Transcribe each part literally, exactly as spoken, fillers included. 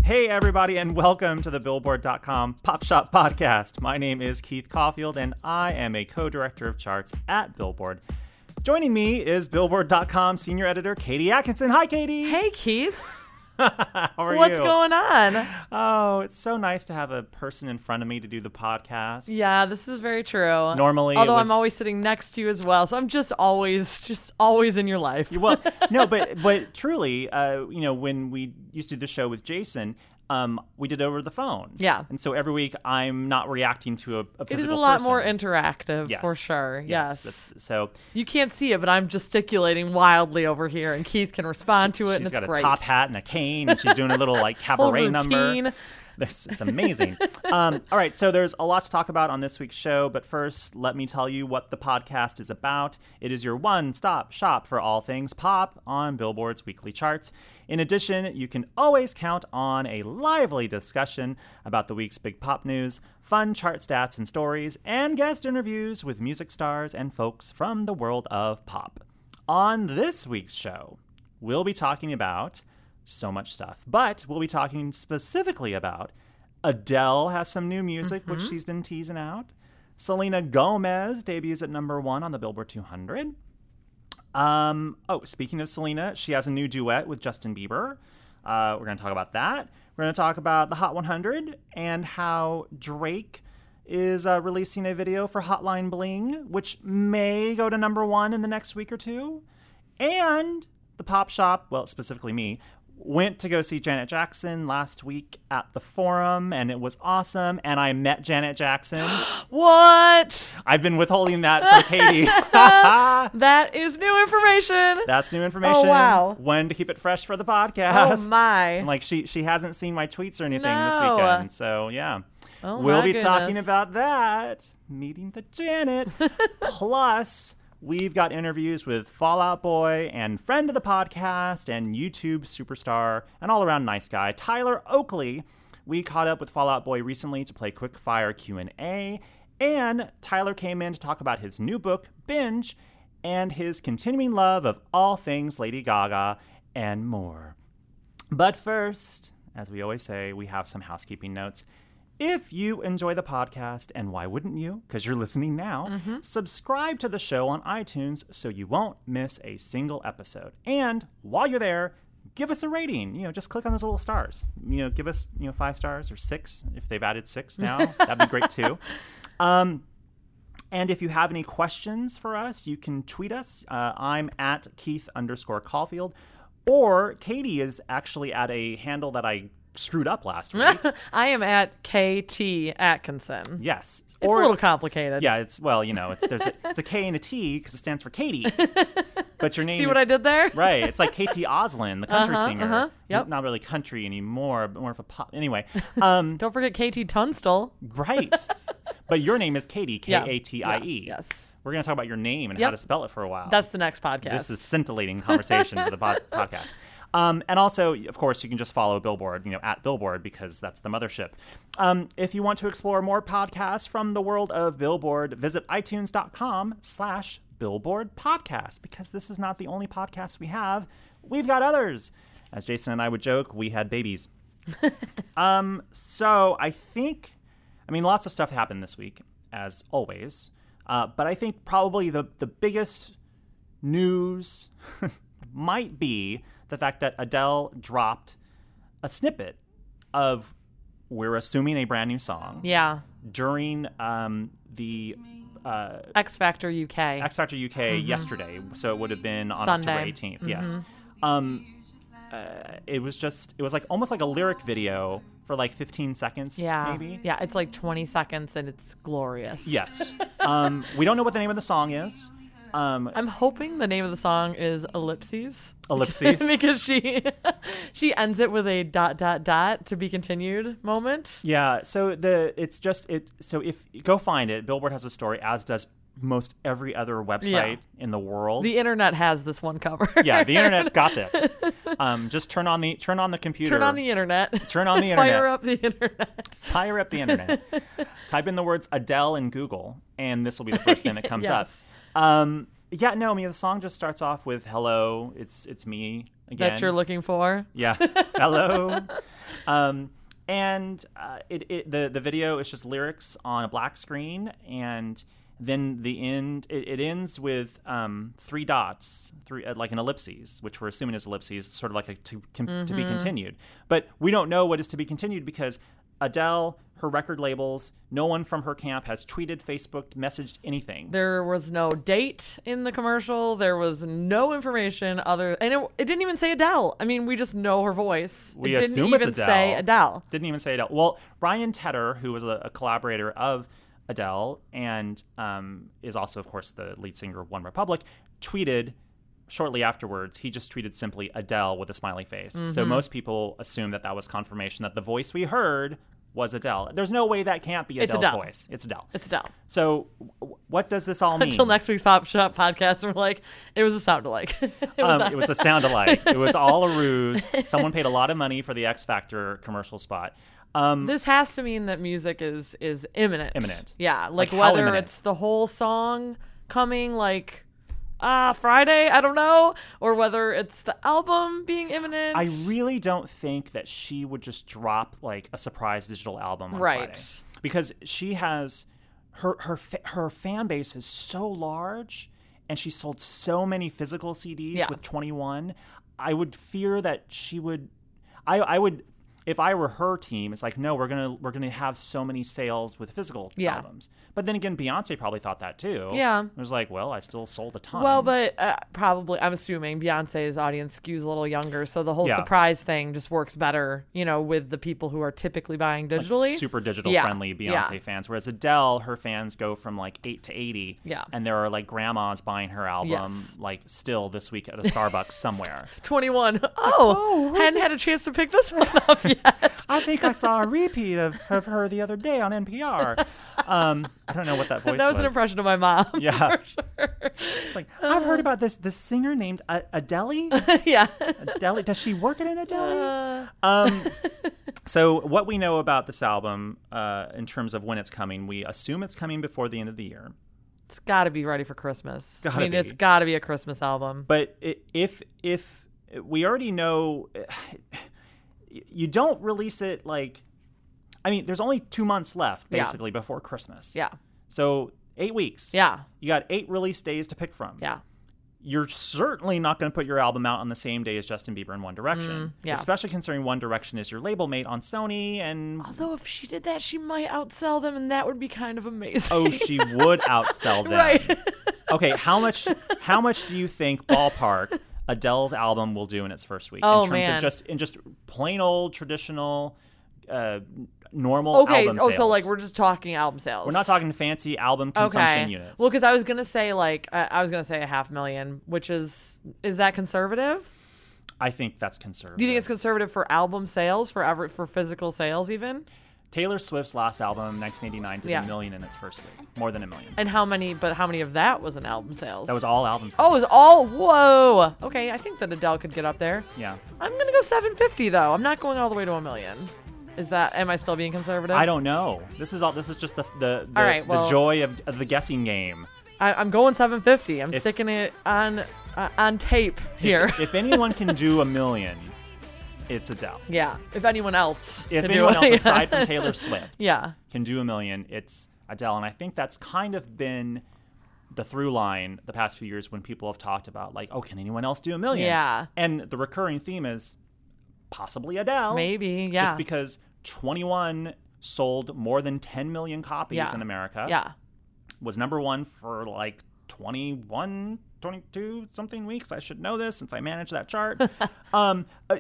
Hey, everybody, and welcome to the Billboard dot com Pop Shop Podcast. My name is Keith Caulfield, and I am a co-director of charts at Billboard. Joining me is Billboard dot com senior editor Katie Atkinson. Hi, Katie. Hey, Keith. How are What's you? going on? Oh, it's so nice to have a person in front of me to do the podcast. Yeah, this is very true. Normally, although it was... I'm always sitting next to you as well, so I'm just always, just always in your life. Well, no, but but truly, uh, you know, when we used to do the show with Jason, um, we did it over the phone. Yeah. And so every week, I'm not reacting to a, a physical person. It is a lot more interactive, yes. for sure. Yes. yes. So you can't see it, but I'm gesticulating wildly over here, and Keith can respond to it, and she's it's got a great. top hat and a cane, and she's doing a little like cabaret number. It's, it's amazing. um, all right, so there's a lot to talk about on this week's show, but first, let me tell you what the podcast is about. It is your one-stop shop for all things pop on Billboard's weekly charts. In addition, you can always count on a lively discussion about the week's big pop news, fun chart stats and stories, and guest interviews with music stars and folks from the world of pop. On this week's show, we'll be talking about so much stuff, but we'll be talking specifically about Adele has some new music, mm-hmm. which she's been teasing out. Selena Gomez debuts at number one on the Billboard two hundred. Um, oh, speaking of Selena, she has a new duet with Justin Bieber. Uh, we're going to talk about that. We're going to talk about the Hot one hundred and how Drake is uh, releasing a video for Hotline Bling, which may go to number one in the next week or two. And the Pop Shop, well, specifically me, went to go see Janet Jackson last week at the Forum, and it was awesome, and I met Janet Jackson. What? I've been withholding that for Katie. That is new information. That's new information. Oh, wow. When to keep it fresh for the podcast. Oh, my. Like, she she hasn't seen my tweets or anything no. this weekend, so yeah. Oh, we'll my be goodness. talking about that. Meeting the Janet. Plus, we've got interviews with Fall Out Boy and friend of the podcast and YouTube superstar and all-around nice guy, Tyler Oakley. We caught up with Fall Out Boy recently to play quick fire Q and A, and Tyler came in to talk about his new book, Binge, and his continuing love of all things Lady Gaga and more. But first, as we always say, we have some housekeeping notes. If you enjoy the podcast, and why wouldn't you, because you're listening now, mm-hmm. subscribe to the show on iTunes so you won't miss a single episode. And while you're there, give us a rating. You know, just click on those little stars. You know, give us, you know, five stars or six if they've added six now. That'd be great too. Um, and if you have any questions for us, you can tweet us. Uh, I'm at Keith underscore Caulfield, or Katie is actually at a handle that I screwed up last week. I am at K T Atkinson. Yes. It's or, a little complicated. Yeah, it's, well, you know, it's there's a, it's a K and a T because it stands for Katie. But your name See is, what I did there? Right. It's like K T Oslin, the country uh-huh, singer. Uh-huh, yep. Not really country anymore, but more of a pop. Anyway. Um, Don't forget K T Tunstall. Right. But your name is Katie, K A T I E. Yeah, yes. We're going to talk about your name and yep. how to spell it for a while. That's the next podcast. This is scintillating conversation for the pod- podcast. Um, and also, of course, you can just follow Billboard, you know, at Billboard, because that's the mothership. Um, if you want to explore more podcasts from the world of Billboard, visit itunes.com slash Billboard podcast, because this is not the only podcast we have. We've got others. As Jason and I would joke, we had babies. um, so I think, I mean, lots of stuff happened this week, as always. Uh, but I think probably the, the biggest news might be the fact that Adele dropped a snippet of, we're assuming, a brand new song. Yeah. During um, the uh, X Factor U K. X Factor U K mm-hmm. yesterday, so it would have been on Sunday. October eighteenth. Mm-hmm. Yes. Um, uh, it was just, it was like almost like a lyric video for like fifteen seconds. Yeah. Maybe. Yeah. It's like twenty seconds, and it's glorious. Yes. um, we don't know what the name of the song is. Um, I'm hoping the name of the song is Ellipses. Ellipses. Because she she ends it with a dot dot dot to be continued moment. Yeah, so the it's just it so if go find it, Billboard has a story, as does most every other website yeah. in the world. The internet has this one covered. Yeah, the internet's got this. Um, just turn on the turn on the computer. Turn on the internet. Turn on the internet. Fire up the internet. Fire up the internet. Type in the words Adele in Google, and this will be the first thing that comes yes. up. Um, Yeah, no, I mean, the song just starts off with hello, it's it's me again. That you're looking for? Yeah, hello. um, and uh, it, it the, the video is just lyrics on a black screen, and then the end, it, it ends with um, three dots, three uh, like an ellipses, which we're assuming is ellipses, sort of like a to, com- mm-hmm. to be continued. But we don't know what is to be continued because Adele, her record labels, no one from her camp has tweeted, Facebooked, messaged anything. There was no date in the commercial. There was no information other, and it, it didn't even say Adele. I mean, we just know her voice. We it assume didn't it's even Adele. say Adele. Didn't even say Adele. Well, Ryan Tedder, who was a, a collaborator of Adele and um, is also, of course, the lead singer of One Republic, tweeted shortly afterwards. He just tweeted simply Adele with a smiley face. Mm-hmm. So most people assume that that was confirmation that the voice we heard was Adele. There's no way that can't be Adele's it's Adele. voice. It's Adele. It's Adele. So w- what does this all mean? Until next week's Pop Shop podcast, we're like, it was a sound alike. it, was um, it was a sound alike. It was all a ruse. Someone paid a lot of money for the X Factor commercial spot. Um, this has to mean that music is is imminent. Imminent. Yeah, like, like whether it's the whole song coming like uh, Friday, I don't know, or whether it's the album being imminent. I really don't think that she would just drop like a surprise digital album on right. Friday. Because she has her her her fan base is so large, and she sold so many physical C Ds yeah. with twenty-one. I would fear that she would. I I would. If I were her team, it's like, no, we're gonna we're gonna have so many sales with physical yeah. albums. But then again, Beyonce probably thought that too. Yeah, it was like, well, I still sold a ton. Well, but uh, probably, I'm assuming Beyonce's audience skews a little younger, so the whole yeah. surprise thing just works better, you know, with the people who are typically buying digitally, like super digital yeah. friendly Beyonce yeah. fans. Whereas Adele, her fans go from like eight to eighty. Yeah, and there are like grandmas buying her album yes. like still this week at a Starbucks somewhere. twenty-one. Oh, oh hadn't it? had a chance to pick this one up yet. I think I saw a repeat of, of her the other day on N P R. Um, I don't know what that voice was. That was, was an impression of my mom. Yeah. For sure. It's like, I've heard about this this singer named a- Adele. yeah. Adele. Does she work at an Adele? Uh... Um, so what we know about this album uh, in terms of when it's coming, we assume it's coming before the end of the year. It's got to be ready for Christmas. Gotta I mean, be. it's got to be a Christmas album. But it, if if we already know, you don't release it like, I mean, there's only two months left basically yeah. before Christmas. Yeah. So eight weeks. Yeah. You got eight release days to pick from. Yeah. You're certainly not going to put your album out on the same day as Justin Bieber and One Direction. Mm, yeah. Especially considering One Direction is your label mate on Sony. And although if she did that, she might outsell them, and that would be kind of amazing. Oh, she would outsell them. Right. Okay, how much how much do you think, ballpark, Adele's album will do in its first week? Oh, in terms man. of just in just plain old traditional uh, normal okay. album oh, sales. so like we're just talking album sales. We're not talking fancy album consumption okay. units. Well, because I was gonna say like uh, I was gonna say a half million, which is is that conservative? I think that's conservative. Do you think it's conservative for album sales, for ever for physical sales even? Taylor Swift's last album, nineteen eighty-nine, did yeah. a million in its first week. More than a million. And how many, but how many of that was an album sales? That was all album sales. Oh, it was all, whoa. Okay, I think that Adele could get up there. Yeah. I'm going to go seven fifty though. I'm not going all the way to a million. Is that, am I still being conservative? I don't know. This is all. This is just the the, the, all right, well, the joy of, of the guessing game. I, I'm going seven fifty. I'm if, sticking it on uh, on tape here. If, if anyone can do a million, it's Adele. Yeah. If anyone else. If can anyone do it. else aside from Taylor Swift yeah. can do a million, it's Adele. And I think that's kind of been the through line the past few years when people have talked about like, oh, can anyone else do a million? Yeah. And the recurring theme is possibly Adele. Maybe, yeah. Just because twenty-one sold more than ten million copies yeah. in America. Yeah. Was number one for like twenty-one, twenty-two something weeks. I should know this since I manage that chart. um, uh,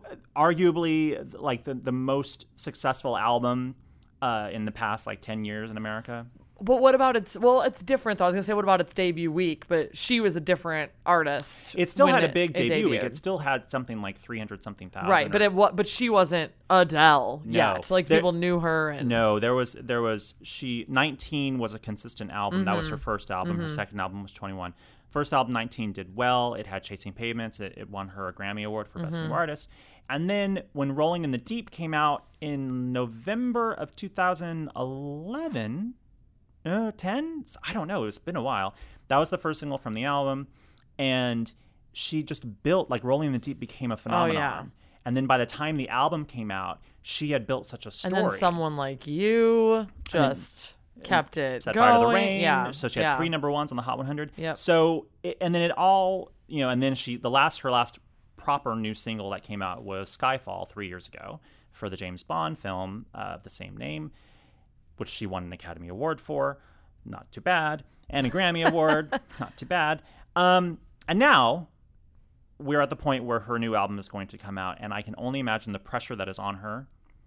arguably, like the, the most successful album uh, in the past like ten years in America. But what about its, well, it's different though. I was going to say, what about its debut week? But she was a different artist. It still had it, a big debut it week. It still had something like three hundred something thousand. Right, but it wa- but she wasn't Adele no, yet. Like there, people knew her. And no, there was, there was, she, nineteen was a consistent album. Mm-hmm. That was her first album. Mm-hmm. Her second album was twenty-one. First album, nineteen, did well. It had Chasing Pavements. It, it won her a Grammy Award for Best mm-hmm. New Artist. And then when Rolling in the Deep came out in November of two thousand eleven, uh, ten? I don't know. It's been a while. That was the first single from the album. And she just built, like Rolling in the Deep became a phenomenon. Oh, yeah. And then by the time the album came out, she had built such a story. And then Someone Like You just then, kept it Set going. Fire to the Rain. Yeah. So she had yeah. three number ones on the Hot one hundred. Yep. So, it, and then it all, you know, and then she, the last, her last proper new single that came out was Skyfall three years ago for the James Bond film of uh, the same name, which she won an Academy Award for. Not too bad. And a Grammy Award. Not too bad. Um, and now we're at the point where her new album is going to come out, and I can only imagine the pressure that is on her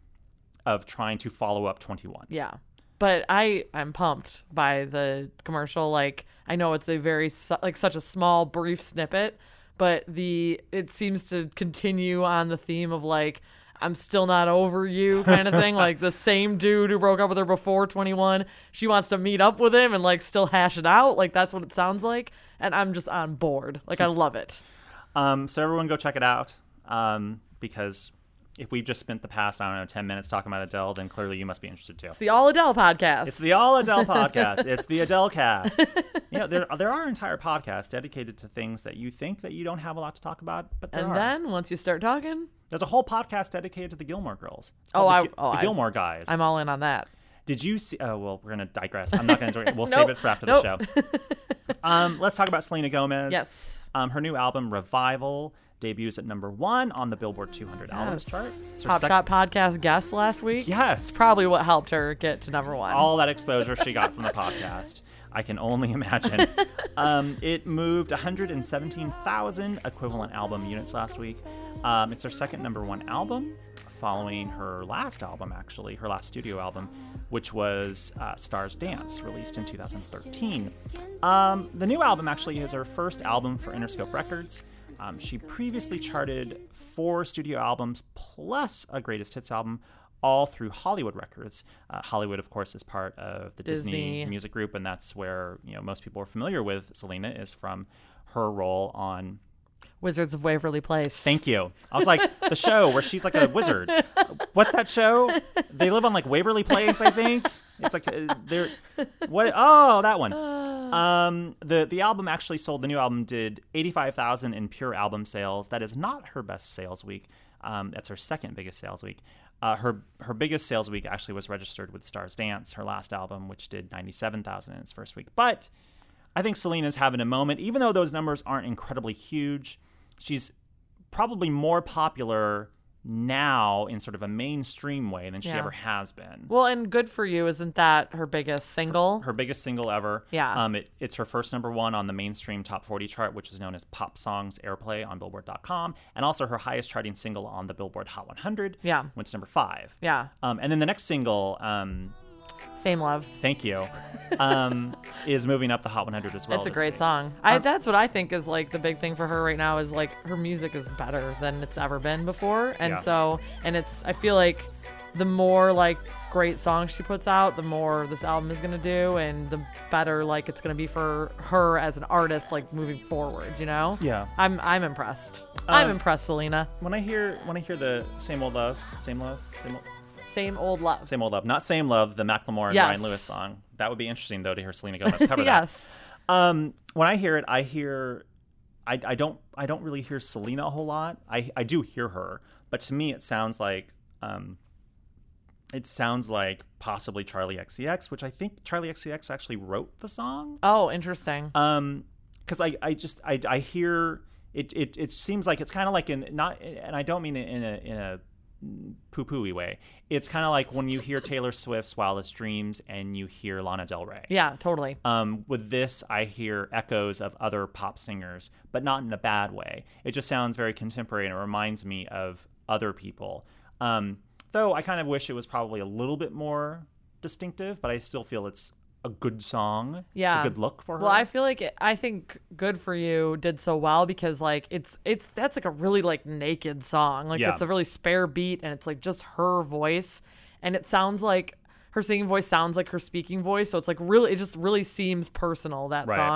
of trying to follow up twenty-one. Yeah. But I, I'm pumped by the commercial. Like, I know it's a very, su- like, such a small, brief snippet, but the, it seems to continue on the theme of, like, I'm still not over you kind of thing. Like, the same dude who broke up with her before twenty-one, she wants to meet up with him and, like, still hash it out. Like, that's what it sounds like. And I'm just on board. Like, I love it. Um, so everyone go check it out. Um, because if we've just spent the past, I don't know, ten minutes talking about Adele, then clearly you must be interested too. It's the All Adele podcast. It's the All Adele podcast. It's the Adele cast. You know, there there are entire podcasts dedicated to things that you think that you don't have a lot to talk about, but there and are. then once you start talking, there's a whole podcast dedicated to the Gilmore Girls. It's oh, called I, the, oh, the I, Gilmore Guys. I'm all in on that. Did you see? Oh well, we're gonna digress. I'm not gonna. Enjoy it. We'll Nope. save it for after Nope. the show. um, let's talk about Selena Gomez. Yes. Um, her new album Revival debuts at number one on the Billboard two hundred Yes. albums chart. It's her Top sec- Shot podcast guest last week. Yes. Probably what helped her get to number one. All that exposure she got from the podcast. I can only imagine. um, it moved one hundred seventeen thousand equivalent album units last week. Um, it's her second number one album, following her last album, actually, her last studio album, which was uh, Stars Dance, released in two thousand thirteen. Um, the new album actually is her first album for Interscope Records. Um, she previously charted four studio albums plus a greatest hits album, all through Hollywood Records. Uh, Hollywood, of course, is part of the Disney. Disney Music Group, and that's where, you know, most people are familiar with Selena is from her role on Wizards of Waverly Place. Thank you. I was like, the show where she's like a wizard. What's that show? They live on like Waverly Place, I think. It's like uh, they're what? Oh, that one. Um, the the album actually sold. The new album did eighty-five thousand in pure album sales. That is not her best sales week. Um, that's her second biggest sales week. Uh, her her biggest sales week actually was registered with Stars Dance, her last album, which did ninety-seven thousand in its first week. But I think Selena's having a moment, even though those numbers aren't incredibly huge. She's probably more popular now in sort of a mainstream way than she Yeah. ever has been. Well, and Good For You, isn't that her biggest single? Her, her biggest single ever. Yeah. Um, it, it's her first number one on the mainstream top forty chart, which is known as Pop Songs Airplay on Billboard dot com, and also her highest charting single on the Billboard Hot one hundred. Yeah. Which is number five. Yeah. Um, and then the next single, um, Same Love. thank you, um, is moving up the Hot one hundred as well. It's a this great week. song. I Um, that's what I think is like the big thing for her right now is like her music is better than it's ever been before. And Yeah. so and it's I feel like the more like great songs she puts out, the more this album is gonna do and the better like it's gonna be for her as an artist like moving forward, you know? Yeah. I'm I'm impressed. I'm Um, impressed, Selena. When I hear when I hear the same old love, same love, same old. Same old love. Same Old Love. Not Same Love, the Macklemore and Yes. Ryan Lewis song. That would be interesting, though, to hear Selena Gomez cover Yes. that. Um, when I hear it, I hear... I, I don't I don't really hear Selena a whole lot. I, I do hear her, but to me it sounds like... Um, it sounds like possibly Charlie X C X, which I think Charlie X C X actually wrote the song. Oh, interesting. Um, because I, I just... I, I hear... It, it, it seems like it's kind of like in... not, and I don't mean it in a... In a poo-pooey way. It's kind of like when you hear Taylor Swift's Wildest Dreams and you hear Lana Del Rey. Yeah, totally. Um, with this, I hear echoes of other pop singers, but not in a bad way. It just sounds very contemporary and it reminds me of other people. Um, though I kind of wish it was probably a little bit more distinctive, but I still feel it's a good song. Yeah. It's a good look for her. Well, I feel like it, I think Good For You did so well because like it's it's that's like a really like naked song. Like Yeah. it's a really spare beat and it's like just her voice and it sounds like her singing voice sounds like her speaking voice, so it's like really it just really seems personal that Right. song.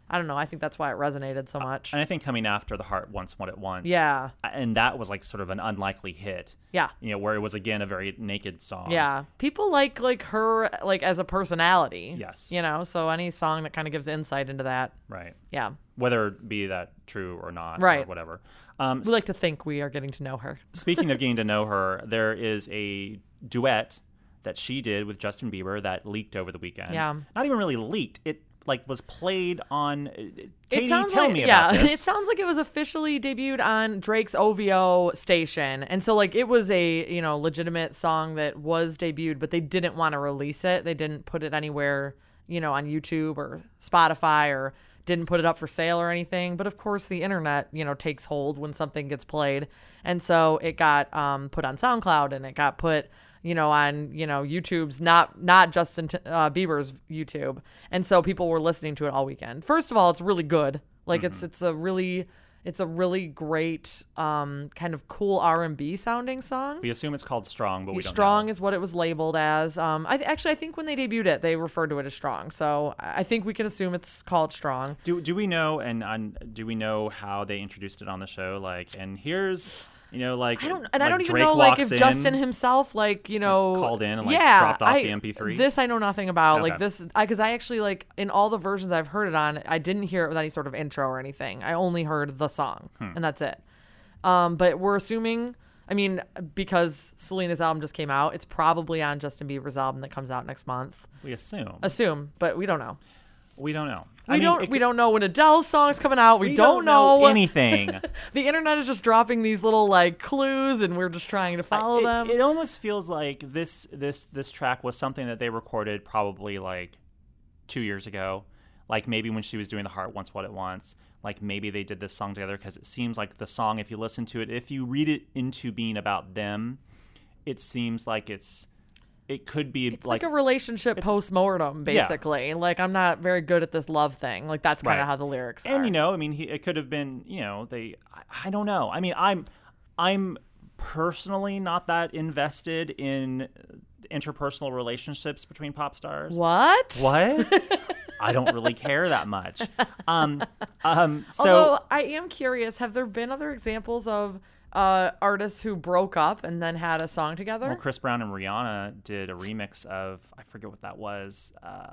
I don't know. I think that's why it resonated so much. And I think coming after The Heart Wants What It Wants. Yeah. And that was like sort of an unlikely hit. Yeah. You know, where it was, again, a very naked song. Yeah. People like like her like as a personality. Yes. You know, so any song that kind of gives insight into that. Right. Yeah. Whether it be that true or not. Right. Or whatever. Um, we like to think we are getting to know her. Speaking of getting to know her, there is a duet that she did with Justin Bieber that leaked over the weekend. Yeah. Not even really leaked. It like was played on. Katie, it sounds tell like, me yeah, about this. It sounds like it was officially debuted on Drake's O V O station, and so like it was a you know legitimate song that was debuted, but they didn't want to release it. They didn't put it anywhere, you know, on YouTube or Spotify, or didn't put it up for sale or anything. But of course, the internet, you know, takes hold when something gets played, and so it got um, put on SoundCloud, and it got put. You know, on, you know, YouTube's not not Justin uh, Bieber's YouTube. And so people were listening to it all weekend. First of all, it's really good. Like mm-hmm. it's it's a really it's a really great um kind of cool R and B sounding song. We assume it's called Strong, but we don't Strong know. is what it was labeled as. Um I th- actually I think when they debuted it, they referred to it as Strong. So I think we can assume it's called Strong. Do do we know and on do we know how they introduced it on the show? Like, and here's You know, like I don't, and like I don't even Drake know, like if in, Justin himself, like you know, like, called in and like yeah, dropped off I, the M P three. This I know nothing about. Okay. Like this, because I, I actually like in all the versions I've heard it on, I didn't hear it with any sort of intro or anything. I only heard the song, hmm. and that's it. Um, but we're assuming, I mean, because Selena's album just came out, it's probably on Justin Bieber's album that comes out next month. We assume. Assume, but we don't know. We don't know. We I mean, don't. it, we don't know when Adele's song's coming out. We, we don't, don't know, know anything. The internet is just dropping these little like clues, and we're just trying to follow I, it, them. It almost feels like this this this track was something that they recorded probably like two years ago. Like maybe when she was doing The Heart Wants What It Wants. Like maybe they did this song together because it seems like the song, if you listen to it, if you read it into being about them, it seems like it's. It could be it's like, like a relationship post-mortem, basically. Yeah. Like, I'm not very good at this love thing. Like, that's kind of right. how the lyrics are. And, you know, I mean, he, it could have been, you know, they, I, I don't know. I mean, I'm, I'm personally not that invested in interpersonal relationships between pop stars. What? What? I don't really care that much. Um, um, so, Although, I am curious, have there been other examples of Uh, artists who broke up and then had a song together? Well, Chris Brown and Rihanna did a remix of, I forget what that was.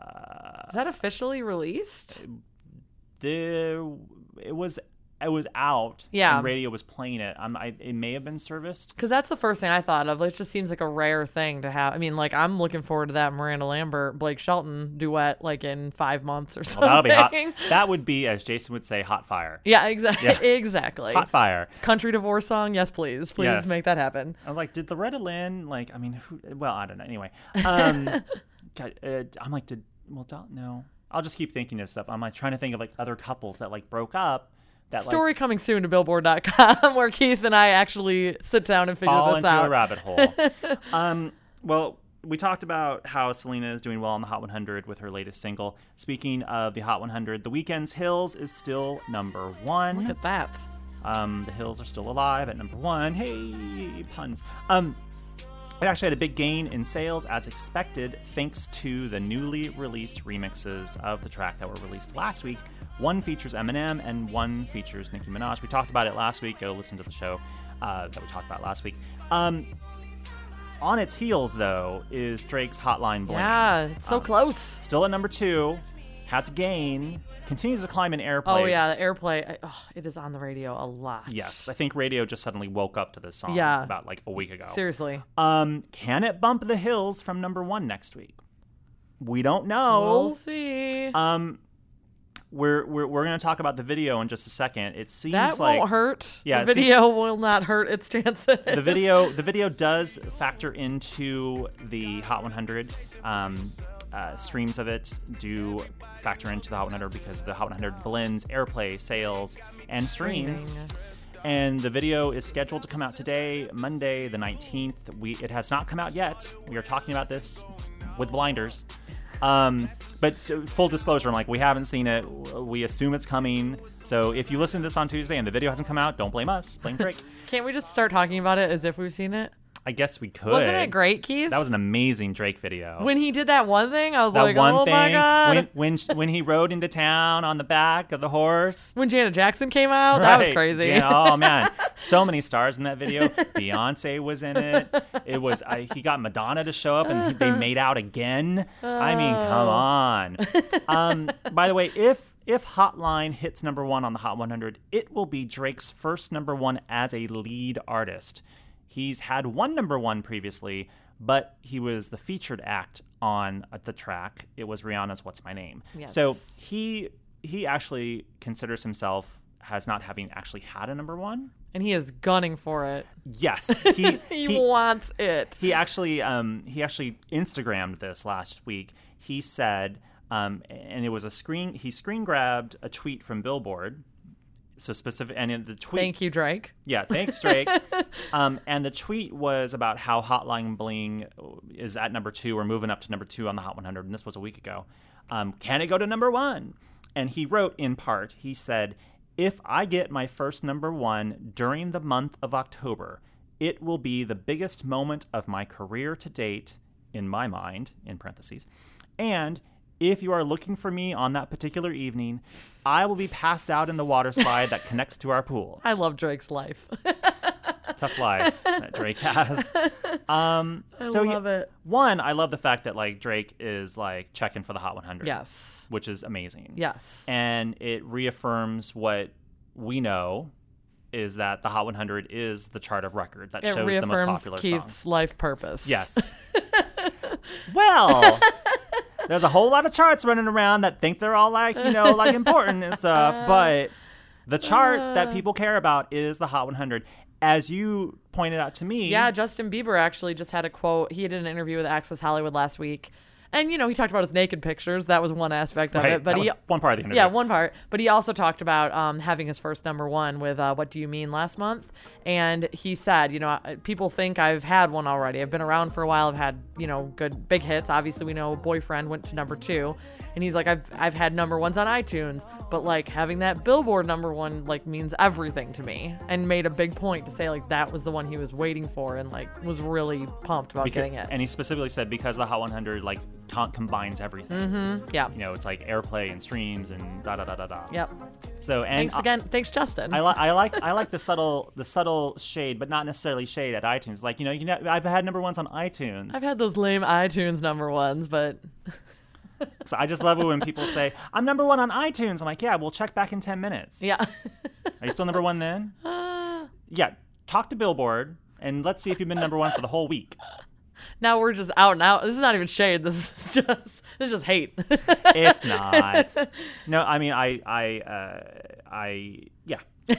Uh, Is that officially released? The it was it was out. Yeah, and radio was playing it. Um, I, it may have been serviced. Because that's the first thing I thought of. It just seems like a rare thing to have. I mean, like I'm looking forward to that Miranda Lambert Blake Shelton duet, like in five months or something. Well, that'll be hot. That would be, as Jason would say, hot fire. Yeah, exactly. Yeah. Exactly. Hot fire. Country divorce song. Yes, please, please yes. make that happen. I was like, did Loretta Lynn like? I mean, who, well, I don't know. Anyway, um, God, uh, I'm like, did well? Don't know. I'll just keep thinking of stuff. I'm like trying to think of like other couples that like broke up. That, Story like, coming soon to Billboard dot com, where Keith and I actually sit down and figure fall this into out. a rabbit hole. um, well, we talked about how Selena is doing well on the Hot one hundred with her latest single. Speaking of the Hot one hundred, The Weeknd's Hills is still number one. Look at that. Um, the Hills are still alive at number one. Hey, puns. Um, it actually had a big gain in sales as expected, thanks to the newly released remixes of the track that were released last week. One features Eminem and one features Nicki Minaj. We talked about it last week. Go listen to the show uh, that we talked about last week. Um, on its heels, though, is Drake's Hotline Bling. Yeah, it's so um, close. Still at number two, has a gain, continues to climb in airplay. Oh, yeah, the airplay. I, oh, it is on the radio a lot. Yes, I think radio just suddenly woke up to this song yeah. about like a week ago. Seriously. Um, can it bump the Hills from number one next week? We don't know. We'll see. Um, we're we're we're gonna talk about the video in just a second. It seems that like won't hurt. Yeah, the video seems, will not hurt its chances. The video the video does factor into the Hot one hundred. Um, uh, streams of it do factor into the Hot one hundred because the Hot one hundred blends airplay, sales, and streams. Streaming. And the video is scheduled to come out today, Monday the nineteenth. We it has not come out yet. We are talking about this with blinders. Um, but so, full disclosure, I'm like, we haven't seen it. We assume it's coming. So if you listen to this on Tuesday and the video hasn't come out, don't blame us. Blame Drake. Can't we just start talking about it as if we've seen it? I guess we could. Wasn't it great, Keith? That was an amazing Drake video. When he did that one thing, I was that like, one oh thing, my God. When, when, when he rode into town on the back of the horse. When Janet Jackson came out, that was Right. crazy. Jan- oh, man. So many stars in that video. Beyonce was in it. It was I, He got Madonna to show up, and they made out again. I mean, come on. Um, by the way, if if Hotline hits number one on the Hot one hundred, it will be Drake's first number one as a lead artist. He's had one number one previously, but he was the featured act on the track. It was Rihanna's What's My Name. Yes. So he he actually considers himself as not having actually had a number one. And he is gunning for it. Yes, he he, he, wants it. he actually um he actually Instagrammed this last week. He said, um, and it was a screen. He screen grabbed a tweet from Billboard. So specific, and in the tweet. Thank you, Drake. Yeah, thanks, Drake. um, and the tweet was about how Hotline Bling is at number two or moving up to number two on the Hot one hundred, and this was a week ago. Um, can it go to number one? And he wrote in part, he said, if I get my first number one during the month of October, it will be the biggest moment of my career to date, in my mind, in parentheses. And if you are looking for me on that particular evening, I will be passed out in the water slide that connects to our pool. I love Drake's life. Tough life that Drake has. Um, I so love yeah, it. One, I love the fact that like Drake is like checking for the Hot one hundred. Yes. Which is amazing. Yes. And it reaffirms what we know is that the Hot one hundred is the chart of record that It shows the most reaffirms popular Keith's songs. life purpose. Yes. Well, there's a whole lot of charts running around that think they're all like, you know, like important and stuff, but the chart that people care about is the Hot one hundred. As you pointed out to me. Yeah, Justin Bieber actually just had a quote. He did an interview with Access Hollywood last week. And, you know, he talked about his naked pictures. That was one aspect of right. it. But that he, was one part of the interview. Yeah, one part. But he also talked about um, having his first number one with uh, What Do You Mean last month. And he said, you know, people think I've had one already. I've been around for a while. I've had, you know, good big hits. Obviously, we know Boyfriend went to number two. And he's like, I've I've had number ones on iTunes, but like having that Billboard number one like means everything to me, and made a big point to say like that was the one he was waiting for, and like was really pumped about because, getting it. And he specifically said because the Hot one hundred like con- combines everything. Mm-hmm. Yeah. You know, it's like airplay and streams and da da da da da. Yep. So and Thanks again. Thanks, Justin. I like I like I like the subtle the subtle shade, but not necessarily shade at iTunes. Like you know, you know, I've had number ones on iTunes. I've had those lame iTunes number ones, but. So I just love it when people say, I'm number one on iTunes. I'm like, yeah, we'll check back in ten minutes. Yeah. Are you still number one then? Uh, yeah. Talk to Billboard and let's see if you've been number one for the whole week. Now we're just out and out. This is not even shade. This is just this is just hate. It's not. No, I mean, I, I, uh, I, yeah.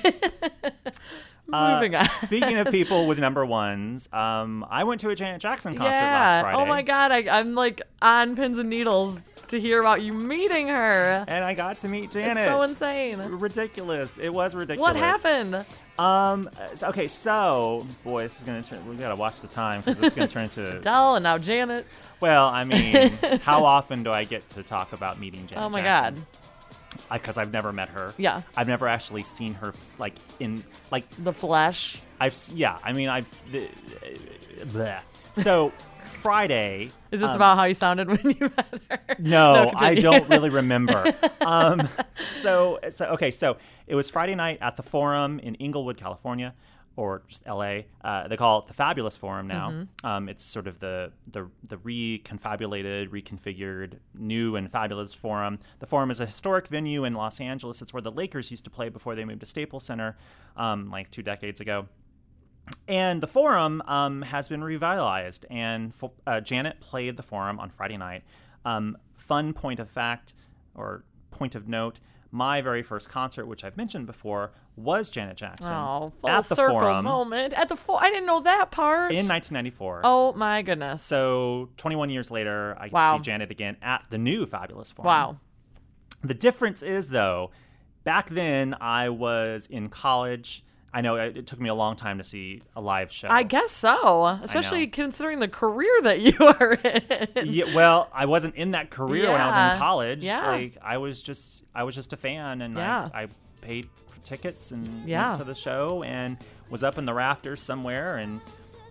Moving uh, on. Speaking of people with number ones, um, I went to a Janet Jackson concert yeah. last Friday. Oh my God, I, I'm like on pins and needles to hear about you meeting her. And I got to meet Janet. It's so insane. Ridiculous. It was ridiculous. What happened? Um. so- Okay. So, boy, this is gonna turn. We gotta watch the time because it's gonna turn into. Adele and now Janet. Well, I mean, how often do I get to talk about meeting Janet? Oh my Jackson? God. Because I've never met her. Yeah. I've never actually seen her like in like The flesh. I've s- yeah. I mean I've. The, bleh. So Friday. Is this um, about how you sounded when you met her? No, I continue. don't really remember. um, so, so okay, so it was Friday night at the Forum in Inglewood, California, or just L A. Uh, they call it the Fabulous Forum now. Mm-hmm. Um, it's sort of the the the reconfabulated, reconfigured, new and fabulous Forum. The Forum is a historic venue in Los Angeles. It's where the Lakers used to play before they moved to Staples Center, um, like two decades ago. And the Forum um, has been revitalized, and uh, Janet played the Forum on Friday night. Um, fun point of fact, or point of note, my very first concert, which I've mentioned before, was Janet Jackson. Oh, full at the circle Forum moment. At the fo- I didn't know that part. in nineteen ninety-four. Oh my goodness. So twenty-one years later, I Wow. see Janet again at the new Fabulous Forum. Wow. The difference is, though, back then I was in college. I know it, it took me a long time to see a live show. I guess so, especially know. considering the career that you are in. Yeah, well, I wasn't in that career when I was Yeah. in college. Yeah. Like I was just I was just a fan, and Yeah. I, I paid for tickets and Yeah. went to the show and was up in the rafters somewhere, and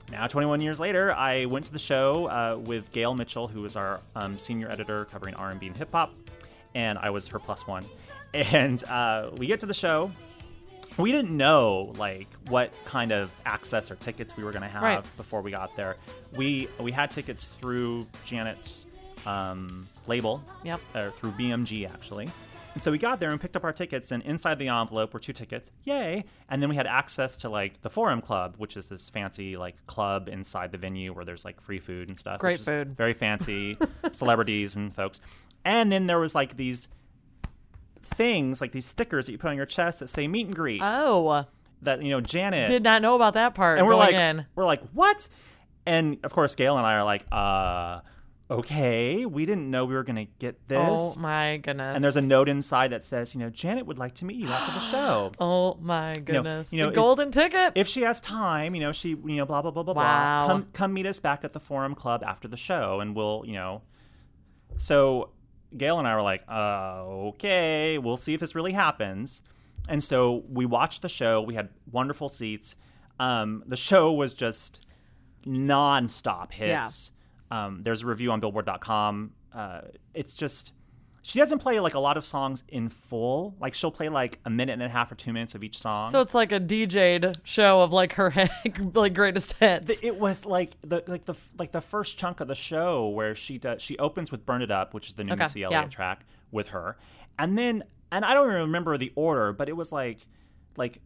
Now, twenty-one years later, I went to the show uh, with Gail Mitchell, who was our um, senior editor covering R and B and hip hop, and I was her plus one. And uh, we get to the show. We didn't know like what kind of access or tickets we were going to have right. before we got there. We we had tickets through Janet's um, label, yep, or through B M G actually. And so we got there and picked up our tickets, and inside the envelope were two tickets. Yay! And then we had access to like the Forum Club, which is this fancy like club inside the venue where there's like free food and stuff. Great which food. Is very fancy, celebrities and folks. And then there was like these things, like these stickers that you put on your chest that say meet and greet. Oh. That, you know, Janet. Did not know about that part. And we're like, in. we're like, what? And of course, Gail and I are like, uh, okay, we didn't know we were going to get this. Oh my goodness. And there's a note inside that says, you know, Janet would like to meet you after the show. Oh my goodness. You know, you know the golden if, ticket. If she has time, you know, she, you know, blah, blah, blah, blah, wow. blah. Come, come meet us back at the Forum Club after the show and we'll, you know. So Gail and I were like, uh, okay, we'll see if this really happens. And so we watched the show. We had wonderful seats. Um, the show was just nonstop hits. Yeah. Um, there's a review on billboard dot com. Uh, it's just, she doesn't play like a lot of songs in full. Like she'll play like a minute and a half or two minutes of each song. So it's like a D J'd show of like her like greatest hits. It was like the like the like the first chunk of the show where she does she opens with "Burn It Up," which is the new okay. Missy Elliott yeah. track with her, and then and I don't even remember the order, but it was like like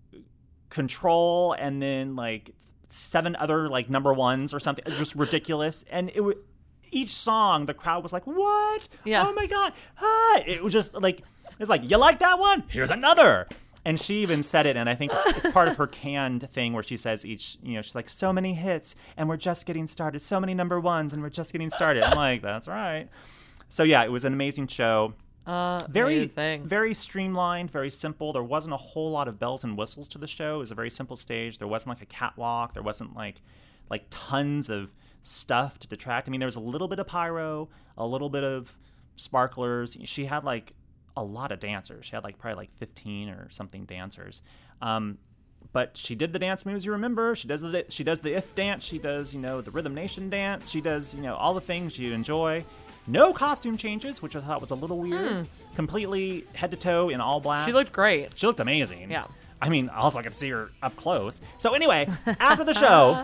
Control and then like seven other like number ones or something, just ridiculous, and it was. Each song, the crowd was like, what? Yeah. Oh, my God. Ah. It was just like, it's like, you like that one? Here's another. And she even said it, and I think it's, it's part of her canned thing where she says each, you know, she's like, so many hits, and we're just getting started. So many number ones, and we're just getting started. I'm like, that's right. So, yeah, it was an amazing show. Uh, very, amazing. very streamlined, very simple. There wasn't a whole lot of bells and whistles to the show. It was a very simple stage. There wasn't like a catwalk. There wasn't like like tons of stuff to detract. I mean, there was a little bit of pyro, a little bit of sparklers. She had like a lot of dancers. She had like probably like fifteen or something dancers. Um, but she did the dance moves you remember. She does the she does the If dance. She does, you know, the Rhythm Nation dance. She does, you know, all the things you enjoy. No costume changes, which I thought was a little weird. Mm. Completely head to toe in all black. She looked great. She looked amazing. Yeah. I mean, also I could see her up close. So anyway, after the show,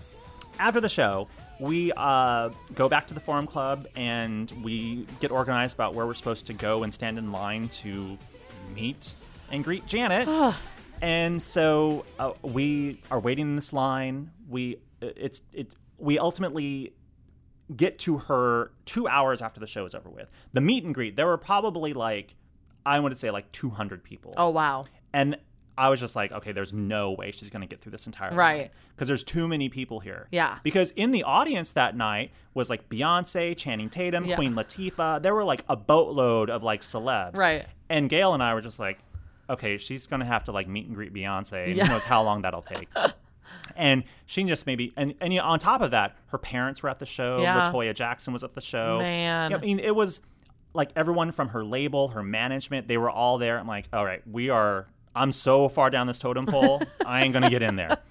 after the show, we uh, go back to the Forum Club and we get organized about where we're supposed to go and stand in line to meet and greet Janet. And so uh, we are waiting in this line. We it's it's we ultimately get to her two hours after the show is over with. The meet and greet, there were probably like, I want to say like two hundred people. Oh, wow. And I was just like, okay, there's no way she's going to get through this entire right. because there's too many people here. Yeah. Because in the audience that night was like Beyonce, Channing Tatum, yeah. Queen Latifah. There were like a boatload of like celebs. Right. And Gail and I were just like, okay, she's going to have to like meet and greet Beyonce. And yeah. who knows how long that'll take. And she just maybe, and, and you know, on top of that, her parents were at the show. Yeah. LaToya Jackson was at the show. Man. I mean, it was like everyone from her label, her management, they were all there. I'm like, all right, we are, I'm so far down this totem pole, I ain't going to get in there.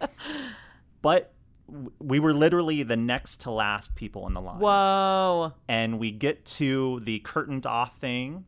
But we were literally the next to last people in the line. Whoa. And we get to the curtained off thing,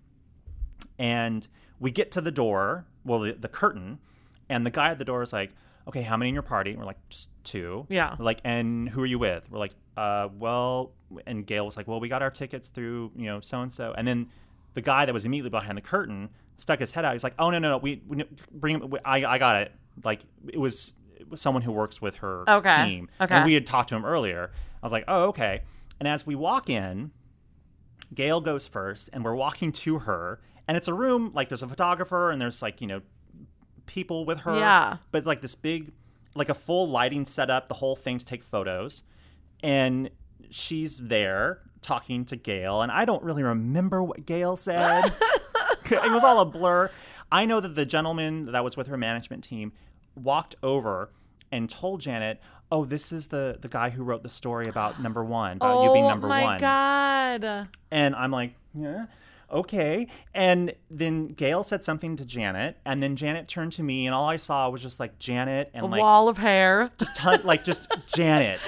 and we get to the door, well, the, the curtain, and the guy at the door is like, okay, how many in your party? And we're like, just two. Yeah. We're like, and who are you with? We're like, uh, well, and Gail was like, well, we got our tickets through, you know, so-and-so. And then the guy that was immediately behind the curtain stuck his head out. He's like, oh, no, no, no, we, we bring him, I, I got it. Like, it was, it was someone who works with her okay. team. Okay. And we had talked to him earlier. I was like, oh, okay. And as we walk in, Gail goes first, and we're walking to her, and it's a room, like, there's a photographer, and there's, like, you know, people with her. Yeah. But, like, this big, like, a full lighting setup, the whole thing to take photos. And she's there talking to Gail, and I don't really remember what Gail said. It was all a blur. I know that the gentleman that was with her management team walked over and told Janet, oh, this is the, the guy who wrote the story about number one, about oh, you being number my one. God. And I'm like, yeah, okay. And then Gail said something to Janet, and then Janet turned to me, and all I saw was just like Janet and a like wall of hair. just ton- like just Janet.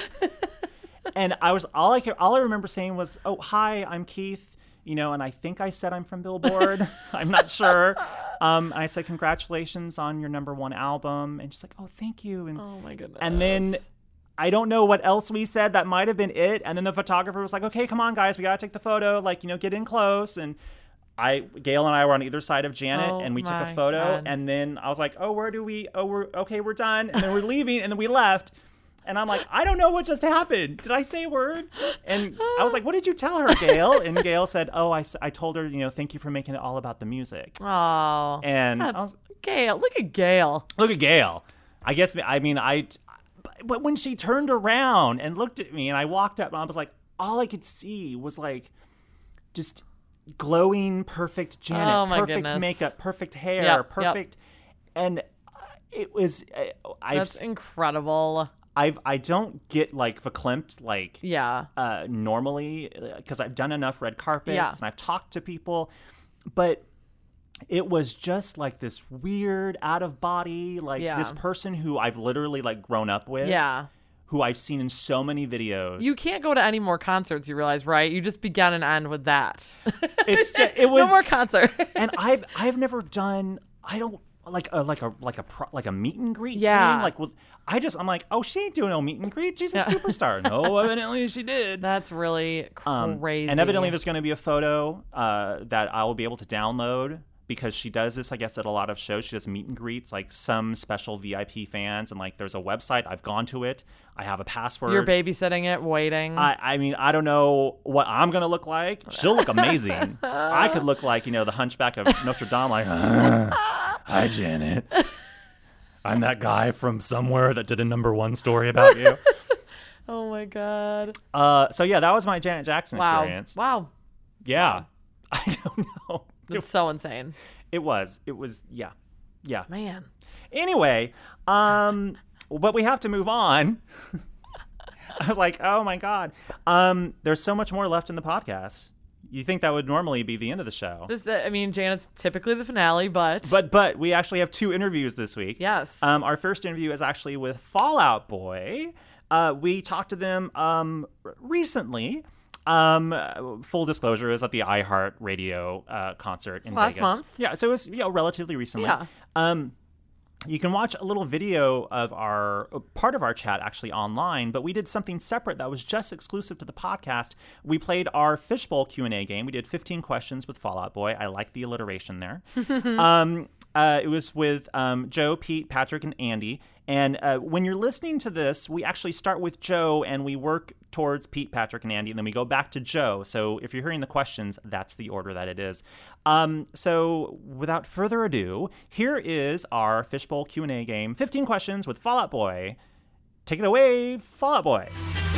And I was all I could, all I remember saying was, "Oh, hi, I'm Keith." You know, and I think I said I'm from Billboard. I'm not sure. Um, and I said, "Congratulations on your number one album." And she's like, "Oh, thank you." And Oh my goodness. and then I don't know what else we said. That might have been it. And then the photographer was like, "Okay, come on, guys, we gotta take the photo. Like, you know, get in close." And I, Gail and I were on either side of Janet, Oh and we took my a photo. God. And then I was like, "Oh, where do we? Oh, we're okay. We're done." And then we're leaving, and then we left. And I'm like, I don't know what just happened. Did I say words? And I was like, what did you tell her, Gail? And Gail said, oh, I, s- I told her, you know, thank you for making it all about the music. Oh. And I That's was, Gail. Look at Gail. look at Gail. I guess, I mean, I, but when she turned around and looked at me and I walked up and I was like, all I could see was like just glowing, perfect Janet, Oh, my perfect goodness. makeup, perfect hair, Yep, yep. perfect. And it was, I've, That's incredible. I've, I don't get like verklempt like Yeah. uh, normally because I've done enough red carpets Yeah. and I've talked to people, but it was just like this weird out of body, like Yeah. this person who I've literally like grown up with, Yeah. who I've seen in so many videos. You can't go to any more concerts, you realize, right? You just began and end with that. It's just, it was, no more concert. and I've I've never done. I don't like a like a like a pro, like a meet and greet. Yeah. thing. Like well, I just I'm like, oh, she ain't doing no meet and greet. She's a superstar. No, evidently she did. That's really Um, crazy. and evidently there's going to be a photo uh, that I will be able to download because she does this, I guess, at a lot of shows. She does meet and greets, like some special V I P fans. And like there's a website. I've gone to it. I have a password. You're babysitting it, waiting. I, I mean, I don't know what I'm going to look like. She'll look amazing. I could look like, you know, the Hunchback of Notre Dame. Like, hi, Janet. I'm that guy from somewhere that did a number one story about you. Oh my God. Uh, so yeah, that was my Janet Jackson Wow. experience. Wow. Yeah. I don't know. That's so insane. It was. It was. Yeah. Yeah. Man. Anyway, um, but we have to move on. I was like, oh my God. Um, there's so much more left in the podcast. You think that would normally be the end of the show. This, I mean, Janet's typically the finale, but But but we actually have two interviews this week. yes. Um, our first interview is actually with Fall Out Boy. Uh, we talked to them um, r- recently. Um, uh, full disclosure, it was at the iHeart Radio uh, concert in last Vegas. month. Yeah, so it was you know relatively recently. Yeah. Um, you can watch a little video of our part of our chat actually online, but we did something separate that was just exclusive to the podcast. We played our Fishbowl Q and A game. We did fifteen questions with Fall Out Boy. I like the alliteration there. um, uh, it was with um, Joe, Pete, Patrick, and Andy. And uh, when you're listening to this, we actually start with Joe and we work towards Pete, Patrick, and Andy, and then we go back to Joe. So if you're hearing the questions, that's the order that it is. Um, so without further ado, here is our Fishbowl Q and A game, fifteen questions with Fall Out Boy. Take it away, Fall Out Boy.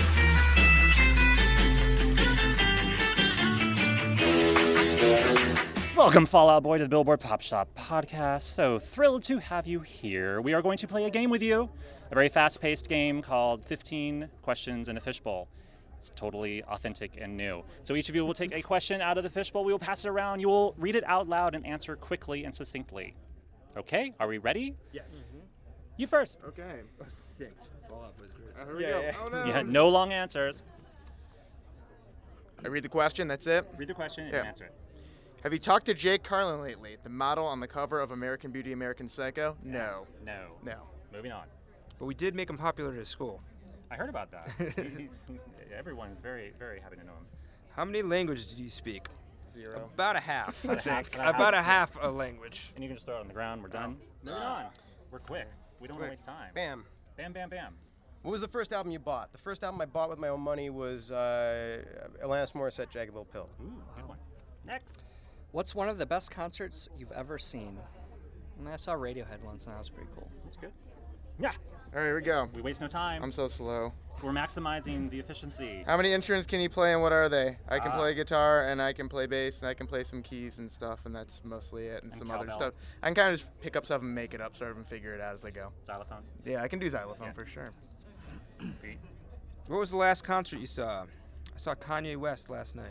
Welcome, Fall Out Boy, to the Billboard Pop Shop podcast. So thrilled to have you here. We are going to play a game with you, a very fast-paced game called fifteen Questions in a Fishbowl. It's totally authentic and new. So each of you will take a question out of the fishbowl. We will pass it around. You will read it out loud and answer quickly and succinctly. Okay, are we ready? Yes. You first. Okay. Oh, sick. Fall Out Boy's great. Oh, here we Yeah, go. yeah. Oh, no. You had no long answers. I read the question. That's it. Read the question and Yeah. answer it. Have you talked to Jake Carlin lately? The model on the cover of American Beauty, American Psycho? No. No. No. Moving on. But we did make him popular at school. I heard about that. He's, everyone is very, very happy to know him. How many languages do you speak? Zero. About a half, I About a half, think. about a About a half. half a language. And you can just throw it on the ground. We're done. Moving on. We're quick. We don't want to waste time. Bam. Bam, bam, bam. What was the first album you bought? The first album I bought with my own money was uh, Alanis Morissette, Jagged Little Pill. Ooh, good one. Next. What's one of the best concerts you've ever seen? I mean, I saw Radiohead once, and that was pretty cool. That's good. Yeah. All right, here we go. We waste no time. I'm so slow. We're maximizing the efficiency. How many instruments can you play and what are they? I can Uh, play guitar and I can play bass and I can play some keys and stuff and that's mostly it and, And some other cowbell. stuff. I can kind of just pick up stuff and make it up sort of and figure it out as I go. Xylophone. Yeah, I can do xylophone Yeah. for sure. Pete. What was the last concert you saw? I saw Kanye West last night.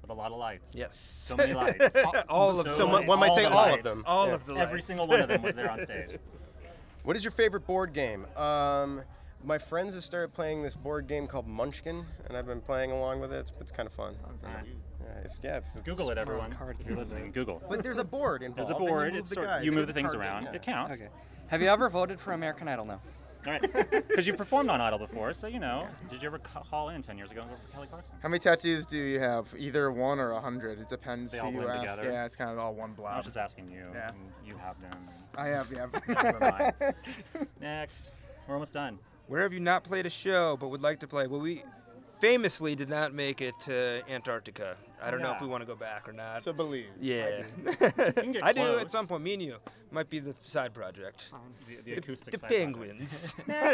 with a lot of lights. Yes. So many lights. all of So many- one might say the all of lights. them. all Yeah. of the Every lights. single one of them was there on stage. What is your favorite board game? Um, my friends have started playing this board game called Munchkin, and I've been playing along with it. It's, it's kind of fun. Alright. Yeah, it's yeah, it's. Google it, everyone. card If you're game. listening, Google. But there's a board involved. There's a and you board. move It's the sort, guys. you It move is the a things card game, around. yeah. It counts. Okay. Have you ever voted for American Idol? No. All right. Because you performed on Idol before, so you know. Did you ever ca- call in ten years ago and vote for Kelly Clarkson? How many tattoos do you have? Either one or a hundred. It depends They who all you blend ask. together? Yeah, it's kind of all one I blob. was just asking you. Yeah. And you have them. I have, yeah. Never mind. Next. We're almost done. Where have you not played a show but would like to play? Well, we famously did not make it to Antarctica. I don't know if Yeah. we want to go back or not. So believe. yeah. can get I do close. at some point. Me and you. Might be the side project. The, the acoustic The side project. penguins.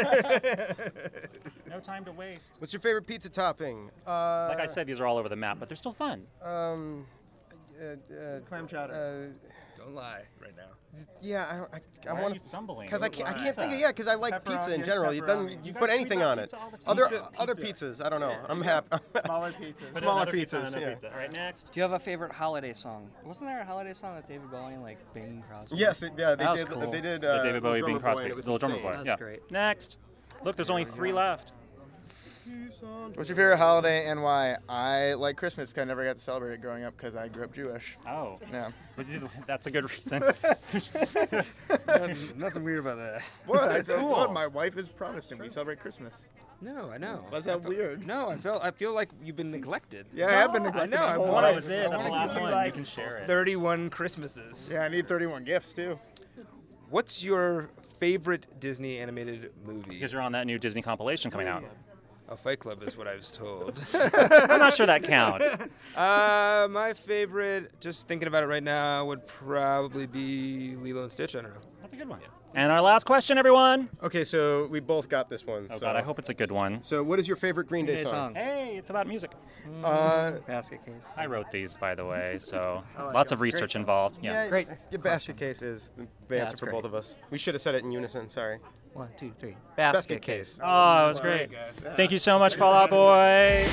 No time to waste. What's your favorite pizza topping? Uh, Like I said, these are all over the map, but they're still fun. Um, uh, uh, Clam chowder. Uh, Don't lie right now. yeah, I, I, Why I are want you stumbling? because I can't, I Pizza. can't think of yeah, because I like Pepperoni, pizza in here's general. You done pepperoni. you You put guys anything tweet on about it. pizza all the time. Other Pizza- other pizza. pizzas, I don't know. I'm happy. Smaller pizzas. Put smaller another pizza on pizzas, another yeah. pizza. All right, next. Do you have a favorite holiday song? Wasn't there a holiday song with David Bowie and like Bing Crosby? Yes, it- yeah, they That was did. cool. They did. The Uh, David Bowie, Little Bing Drummer Crosby, Boy, and it was Little Drummer insane. Boy. That Yeah. was great. Next. Look, there's only three left. What's your favorite holiday and why? I like Christmas because I never got to celebrate it growing up because I grew up Jewish. Oh, Yeah. but you- that's a good reason. nothing, nothing weird about that. What? I Cool. what? My wife is Protestant. We celebrate Christmas. No, I know. Why's I that feel- weird? No, I feel I feel like you've been neglected. Yeah, I have been I neglected. know. my I whole want that life. was it. I That's the wanna last give you one. like You can share it. thirty-one Christmases. Yeah, I need thirty-one gifts too. What's your favorite Disney animated movie? Because you're on that new Disney compilation coming out. A Fight Club is what I was told. I'm not sure that counts. uh, my favorite, just thinking about it right now, would probably be Lilo and Stitch. I don't know. That's a good one. And our last question, everyone. Okay, so we both got this one. Oh so. God, I hope it's a good one. So, what is your favorite Green Day Green Day song? song. Hey, it's about music. Uh, Basket Case. I wrote these, by the way, so like lots it. of research involved. Yeah. Great. Your basket case is the answer that's for great. both of us. We should have said it in unison. Sorry. One, two, three. Basket, Basket, case. Oh, it was great. Thank you so much, Fall Out Boy.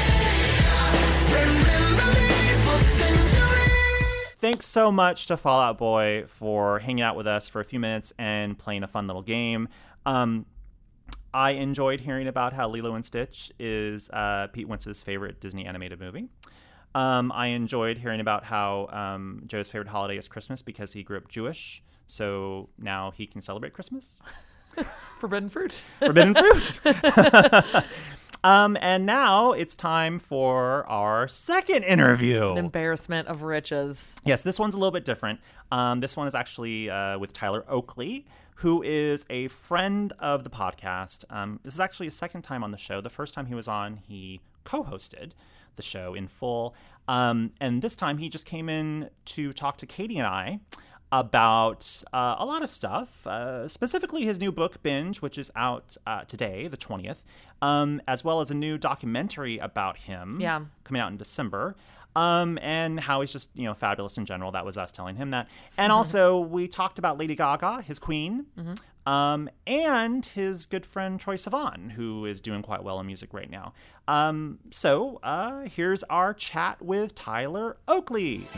Thanks so much to Fall Out Boy for hanging out with us for a few minutes and playing a fun little game. Um, I enjoyed hearing about how Lilo and Stitch is uh, Pete Wentz's favorite Disney animated movie. Um, I enjoyed hearing about how um, Joe's favorite holiday is Christmas because he grew up Jewish, so now he can celebrate Christmas. Forbidden fruit. Forbidden fruit. um, and now it's time for our second interview. An embarrassment of riches. Yes, this one's a little bit different. Um, this one is actually uh, with Tyler Oakley, who is a friend of the podcast. Um, this is actually his second time on the show. The first time he was on, he co-hosted the show in full. Um, and this time he just came in to talk to Katie and I about uh, a lot of stuff, uh, specifically his new book, Binge, which is out uh, today, the twentieth, um, as well as a new documentary about him Yeah. coming out in December, um, and how he's just, you know, fabulous in general. That was us telling him that. And also, we talked about Lady Gaga, his queen, um, and his good friend Troye Sivan, who is doing quite well in music right now. Um, so uh, here's our chat with Tyler Oakley.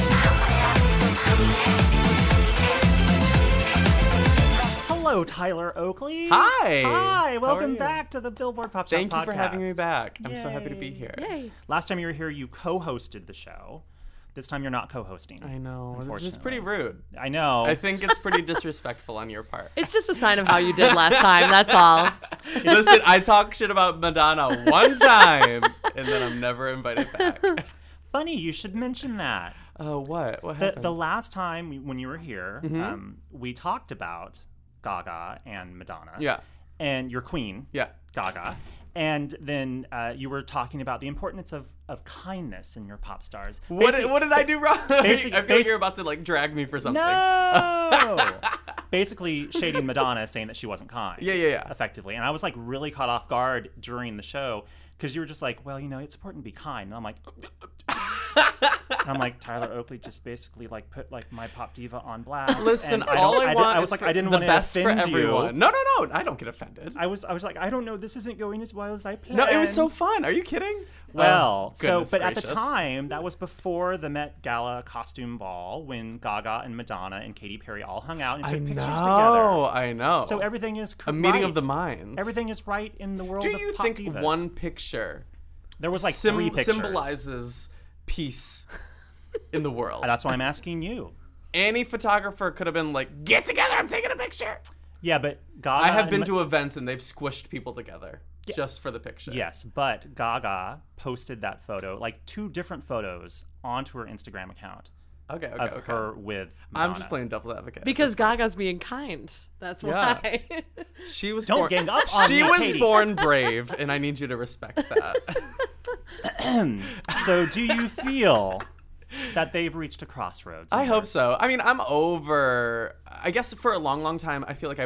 Hello, Tyler Oakley. Hi. Hi. How Welcome are you? back to the Billboard Pop Shop Thank you for having me podcast. back. I'm so happy to be Yay. here. Yay. Last time you were here, you co-hosted the show. This time you're not co-hosting. I know. It's just Unfortunately. pretty rude. I know. I think it's pretty disrespectful on your part. It's just a sign of how you did last time. That's all. Listen, I talk shit about Madonna one time, and then I'm never invited back. Funny, you should mention that. Oh, what? What The, happened? the last time we, when you were here, Mm-hmm. um, we talked about Gaga and Madonna. Yeah. And your queen, Yeah. Gaga. And then uh, you were talking about the importance of, of kindness in your pop stars. What, Basi- did, what did I do wrong? basic- I feel basic- like you're about to like drag me for something. No! Basically shading Madonna, saying that she wasn't kind. Yeah, yeah, yeah. Effectively. And I was like really caught off guard during the show because you were just like, well, you know, it's important to be kind. And I'm like, And I'm like, Tyler Oakley just basically like put like my pop diva on blast. Listen, and I all don't- I, I, want did, I was is like, for I didn't the want to best for offend everyone. you. No, no, no. I don't get offended. I was, I was like, I don't know, this isn't going as well as I planned. No, it was so fun. Are you kidding? Well, Oh, so goodness but at the gracious. time, that was before the Met Gala costume ball when Gaga and Madonna and Katy Perry all hung out and took I pictures know, together. I know. So everything is a correct. meeting of the minds. Everything is right in the world Do of you pop think divas. one picture There was like sym- three pictures. symbolizes peace in the world? That's why I'm asking you. Any photographer could have been like, "Get together! I'm taking a picture." Yeah, but Gaga. I have and been Ma- to events and they've squished people together Yeah. just for the picture. Yes, but Gaga posted that photo, like two different photos, onto her Instagram account Okay. Okay. of okay. her with Madonna. I'm just playing devil's advocate. Because Gaga's being kind. That's Yeah. why. she was Don't born, gang up on She me, was Katie. born brave, and I need you to respect that. So, do you feel that they've reached a crossroads? I here? hope so. I mean, I'm over. I guess for a long, long time, I feel like I,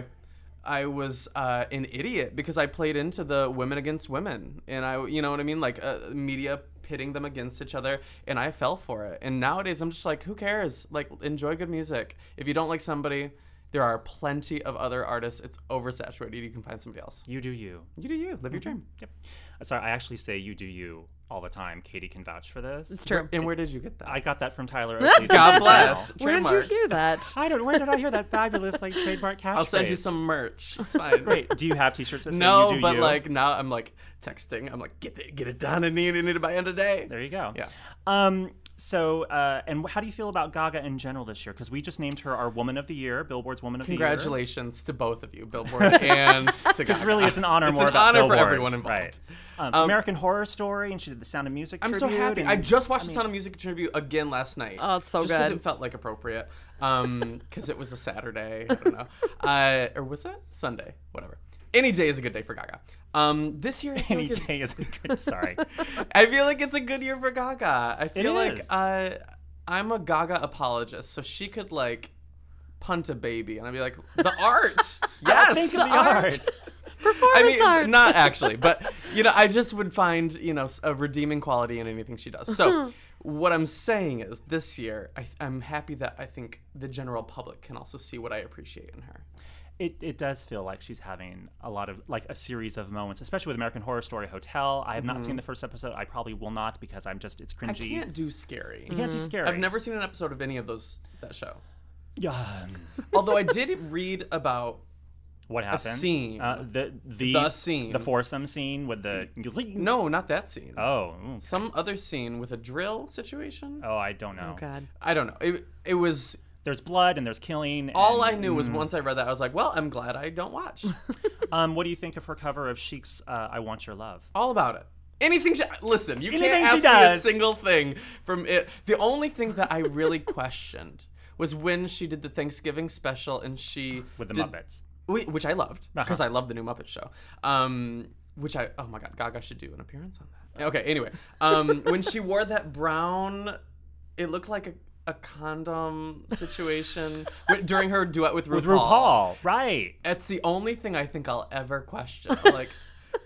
I was uh, an idiot because I played into the women against women, and I, you know what I mean, like uh, media pitting them against each other, and I fell for it. And nowadays, I'm just like, who cares? Like, enjoy good music. If you don't like somebody, there are plenty of other artists. It's oversaturated. You can find somebody else. You do you. You do you. Live your dream. Yep. Sorry, I actually say you do you all the time. Katie can vouch for this. It's true. And where did you get that? I got that from Tyler Oakley's God Instagram bless. channel. Where did you Trademarked. hear that? I don't. Where did I hear that fabulous like trademark catchphrase? I'll send you some merch. It's fine. Great. Do you have T-shirts that say No, you do but you? like now I'm like texting. I'm like, get it, get it done. I need, I need it by end of day. There you go. Yeah. Um. So, uh, and how do you feel about Gaga in general this year? Because we just named her our Woman of the Year, Billboard's Woman of Congratulations to both of you, Billboard and to Gaga. Because really, it's an honor It's more an about honor for Billboard. everyone involved. Right. Um, Um, American Horror Story, and she did the Sound of Music. I'm so tribute, happy. and- I just watched I the mean, Sound of Music tribute again last night. Oh, it's so just because good. it felt like appropriate. Um, because it was a Saturday. I don't know. Uh, or was it Sunday? Whatever. Any day is a good day for Gaga. Um, this year I feel Any like it's day is a good. Sorry. I feel like it's a good year for Gaga. I feel like is. uh, I'm a Gaga apologist, so she could like punt a baby, and I'd be like, the art, yes, Think of the art. Performance I mean, art. not actually, but you know, I just would find you know a redeeming quality in anything she does. So, what I'm saying is, this year, I, I'm happy that I think the general public can also see what I appreciate in her. It, it does feel like she's having a lot of like a series of moments, especially with American Horror Story Hotel. I have not seen the first episode. I probably will not because I'm just it's I cringy. can't do scary. You can't do scary. I've never seen an episode of any of those that show. Yeah. Although I did read about What happens? scene. Uh, the the The scene. The foursome scene with the. no, not that scene. Oh. okay. Some other scene with a drill situation. Oh, I don't know. Oh God. I don't know. It, it was There's blood and there's killing. all I and- knew was once I read that I was like, well, I'm glad I don't watch. Um, what do you think of her cover of Chic's uh, "I Want Your Love"? All about it. Anything she listen, you Anything can't she ask me a does. single thing from it. The only thing that I really questioned was when she did the Thanksgiving special and she With the did- Muppets. Wh- which I loved because Uh-huh. I love the new Muppet Show. Um, which I oh my god, Gaga should do an appearance on that. Okay, anyway, um, when she wore that brown, it looked like a, a condom situation wi- during her duet with RuPaul. With RuPaul, right? It's the only thing I think I'll ever question. I'm like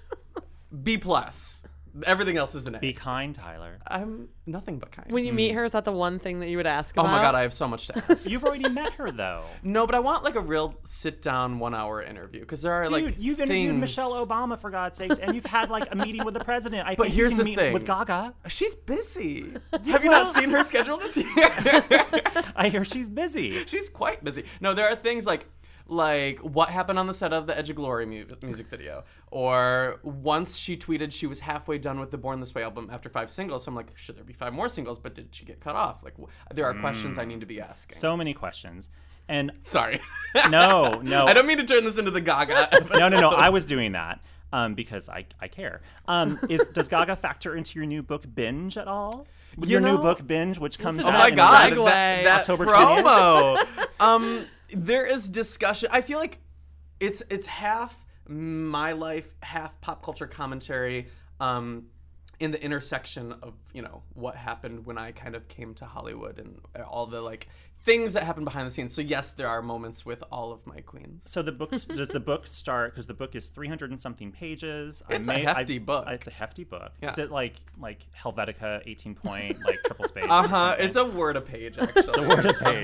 B plus. Everything else is an A. Be kind, Tyler. I'm nothing but kind. When you meet her, is that the one thing that you would ask oh about? my god, I have so much to ask. You've already met her though. No, but I want like a real sit down one hour interview because there are Dude, like you've interviewed things... Michelle Obama for God's sakes, and you've had like a meeting with the president. I But think here's you can the meet thing. with Gaga. She's busy. Have you not seen her schedule this year? I hear she's busy. She's quite busy. No, there are things like like what happened on the set of the Edge of Glory mu- music video, or once she tweeted she was halfway done with the Born This Way album after five singles. So I'm like, should there be five more singles? But did she get cut off? Like, wh- there are questions I need to be asking. So many questions, and sorry. no, no, I don't mean to turn this into the Gaga episode. no, no, no. I was doing that um, because I, I care. Um, is does Gaga factor into your new book Binge at all? You Your new know- book Binge, which comes is out Oh my in god, segue. that, that October twentieth. promo. um, there is discussion. I feel like it's it's half my life, half pop culture commentary. Um, in the intersection of you know what happened when I kind of came to Hollywood and all the like things that happen behind the scenes. So yes, there are moments with all of my queens. So the books does the book start because the book is three hundred and something pages. It's I a made, hefty I, book. It's a hefty book. Yeah. Is it like like Helvetica eighteen point like triple space? Uh huh. It's a word a page actually. It's a word a page.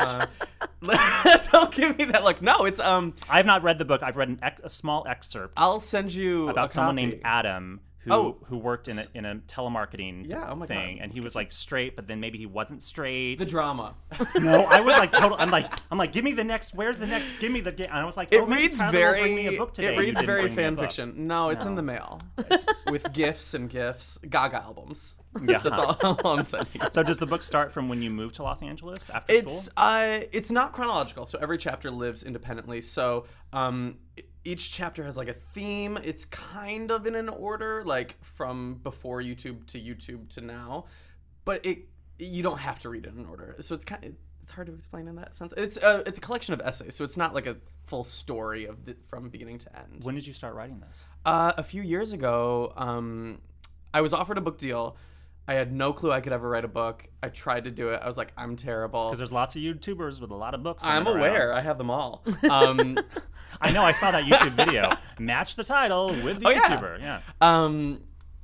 Uh-huh. Don't give me that look. No, it's um. I've not read the book. I've read an ec- a small excerpt. I'll send you about a someone copy. named Adam. Who, Oh. who worked in a, in a telemarketing Yeah, oh my thing, God. and he was like straight, but then maybe he wasn't straight. The drama. No, I was like total. I'm like, I'm like, give me the next. Where's the next? Give me the. And I was like, It oh, maybe reads Tyler will very. bring me a book today. It and you reads didn't very bring me a fan book. fiction. No, it's in No. the mail with gifs and gifs. Gaga albums. Yeah. That's all, all I'm saying. So does the book start from when you moved to Los Angeles after It's school? uh, it's not chronological. So every chapter lives independently. So um. Each chapter has like a theme. It's kind of in an order, like from before YouTube to YouTube to now, but it you don't have to read it in order. So it's kind of, it's hard to explain in that sense. It's a it's a collection of essays, so it's not like a full story of the, from beginning to end. When did you start writing this? Uh, a few years ago, um, I was offered a book deal. I had no clue I could ever write a book. I tried to do it. I was like, I'm terrible. Because there's lots of YouTubers with a lot of books. I'm running aware. around. I have them all. Um, I know. I saw that YouTube video. Match the title with the Oh, yeah. YouTuber. Yeah. Um,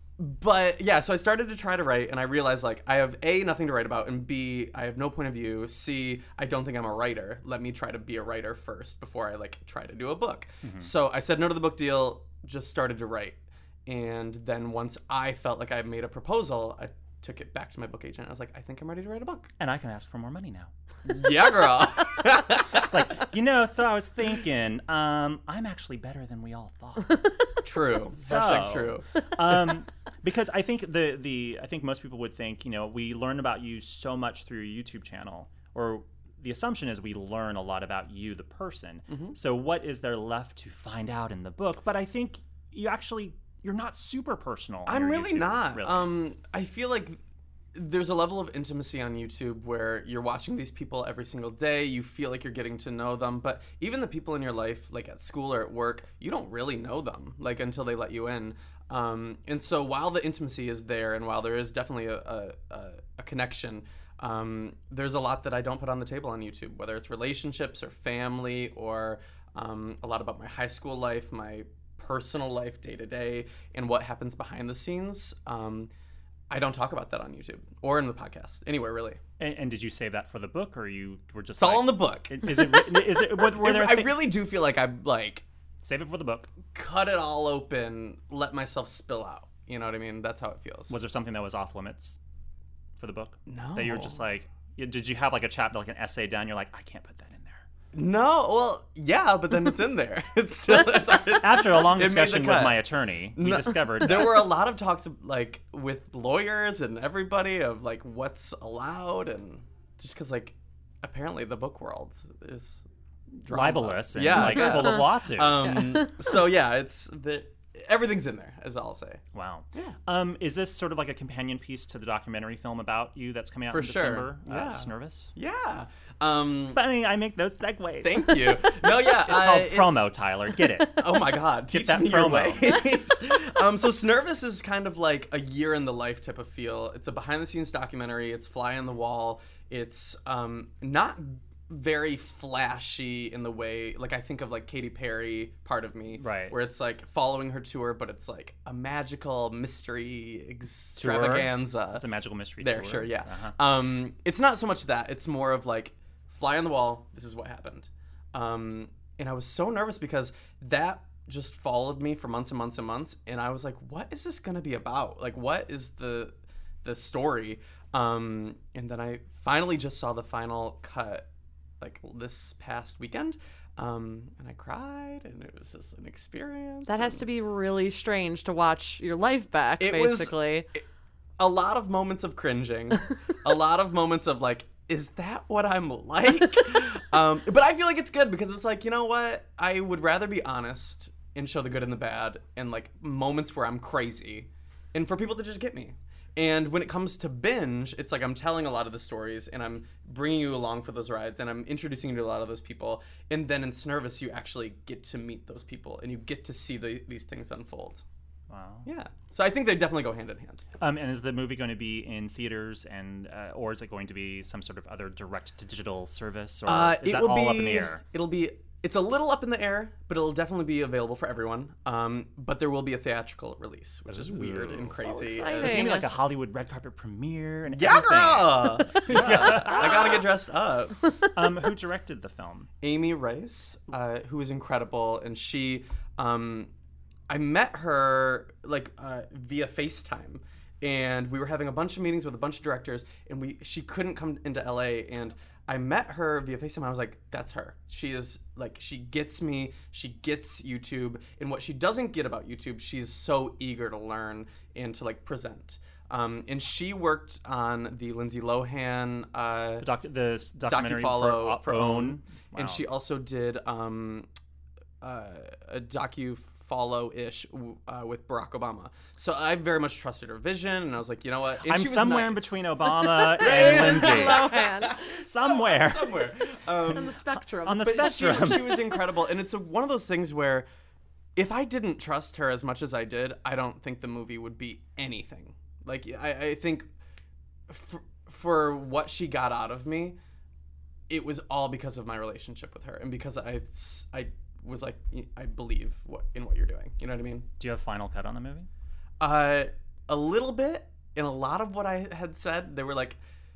but yeah, so I started to try to write, and I realized like I have A, nothing to write about, and B, I have no point of view. C, I don't think I'm a writer. Let me try to be a writer first before I like try to do a book. Mm-hmm. So I said no to the book deal, just started to write, and then once I felt like I made a proposal, I took it back to my book agent. I was like, I think I'm ready to write a book. And I can ask for more money now. Yeah, girl. It's like, you know, so I was thinking, um, I'm actually better than we all thought. True. So- Hashtag true. um, because I think the the I think most people would think, you know, we learn about you so much through your YouTube channel, or the assumption is we learn a lot about you, the person. Mm-hmm. So what is there left to find out in the book? But I think you actually you're not super personal. on I'm your really YouTube, not. really. Um, I feel like there's a level of intimacy on YouTube where you're watching these people every single day. You feel like you're getting to know them, but even the people in your life, like at school or at work, you don't really know them, like until they let you in. Um, and so while the intimacy is there, and while there is definitely a, a, a, a connection, um, there's a lot that I don't put on the table on YouTube, whether it's relationships or family or um, a lot about my high school life, my personal life day to day, and what happens behind the scenes. Um, I don't talk about that on YouTube or in the podcast, anywhere really. and, and did you save that for the book, or you were just It's all like, in the book. Is it? written- Is it? Were, were there I thi- really do feel like I like save it for the book? cut it all open, let myself spill out. You know what I mean? That's how it feels. Was there something that was off limits for the book? No. That you were just like, yeah, did you have like a chapter, like an essay down? You're like, I can't put that in there. No, well, yeah, but then it's in there. It's still it's, it's After a long it made the discussion with cut. my attorney, we No, discovered there that. were a lot of talks like with lawyers and everybody of like what's allowed, and just because like apparently the book world is drama. libelous and Yeah, like I full guess. of lawsuits. Um, so yeah, it's the everything's in there, is all I'll say. Wow. Um, is this sort of like a companion piece to the documentary film about you that's coming out For in sure. December? Yeah. Uh, Snervous? Yeah. Um, Funny, I make those segues. thank you. No, yeah, It's called uh, promo, Tyler. Get it. Oh my God! Teach that me your promo. ways. um, so Snervous is kind of like a year in the life type of feel. It's a behind-the-scenes documentary. It's fly on the wall. It's um, not very flashy in the way like I think of like Katy Perry, Part of Me, Right. where it's like following her tour, but it's like a magical mystery extravaganza. It's a magical mystery There, tour. sure, yeah. Uh-huh. Um, it's not so much that. It's more of like, fly on the wall, this is what happened. Um, and I was so nervous because that just followed me for months and months and months. And I was like, what is this going to be about? Like, what is the the story? Um, and then I finally just saw the final cut, like this past weekend. Um, and I cried, and it was just an experience. That has and- to be really strange to watch your life back, It was- basically. a lot of moments of cringing, a lot of moments of like, is that what I'm like? um, but I feel like it's good because it's like, you know what? I would rather be honest and show the good and the bad and like moments where I'm crazy and for people to just get me. And when it comes to binge, it's like I'm telling a lot of the stories and I'm bringing you along for those rides and I'm introducing you to a lot of those people. And then in Snervous, you actually get to meet those people and you get to see the, these things unfold. Wow. Yeah. So I think they definitely go hand in hand. Um, and is the movie going to be in theaters, and uh, or is it going to be some sort of other direct-to-digital service, or Uh, is it that will all be, up in the air? It'll be. It's a little up in the air, but it'll definitely be available for everyone. Um, but there will be a theatrical release, which is weird and crazy. exciting. It's going to be like a Yes. Hollywood red carpet premiere and Yeah, everything. girl! Yeah, I gotta get dressed up. Um, who directed the film? Amy Rice, uh, who is incredible, and she, um, I met her like uh, via FaceTime, and we were having a bunch of meetings with a bunch of directors, and we she couldn't come into L A, and I met her via FaceTime. And I was like, that's her. She is like, she gets me. She gets YouTube, and what she doesn't get about YouTube, she's so eager to learn and to like present. Um, and she worked on the Lindsay Lohan uh, The, doc- the s- documentary docu-follow for, for Own. Own, Wow. and she also did um, uh, a docu-follow-ish uh, with Barack Obama. So I very much trusted her vision, and I was like, you know what? And I'm she was somewhere in nice. between Obama and Lindsay. Lohan Somewhere. Somewhere. Um, on the spectrum. On the but she, spectrum. she was incredible, and it's a, one of those things where if I didn't trust her as much as I did, I don't think the movie would be anything. Like I, I think for, for what she got out of me, it was all because of my relationship with her, and because I, I was like, I believe what in what you're doing. You know what I mean? Do you have final cut on the movie? Uh, a little bit. And a lot of what I had said, they were like,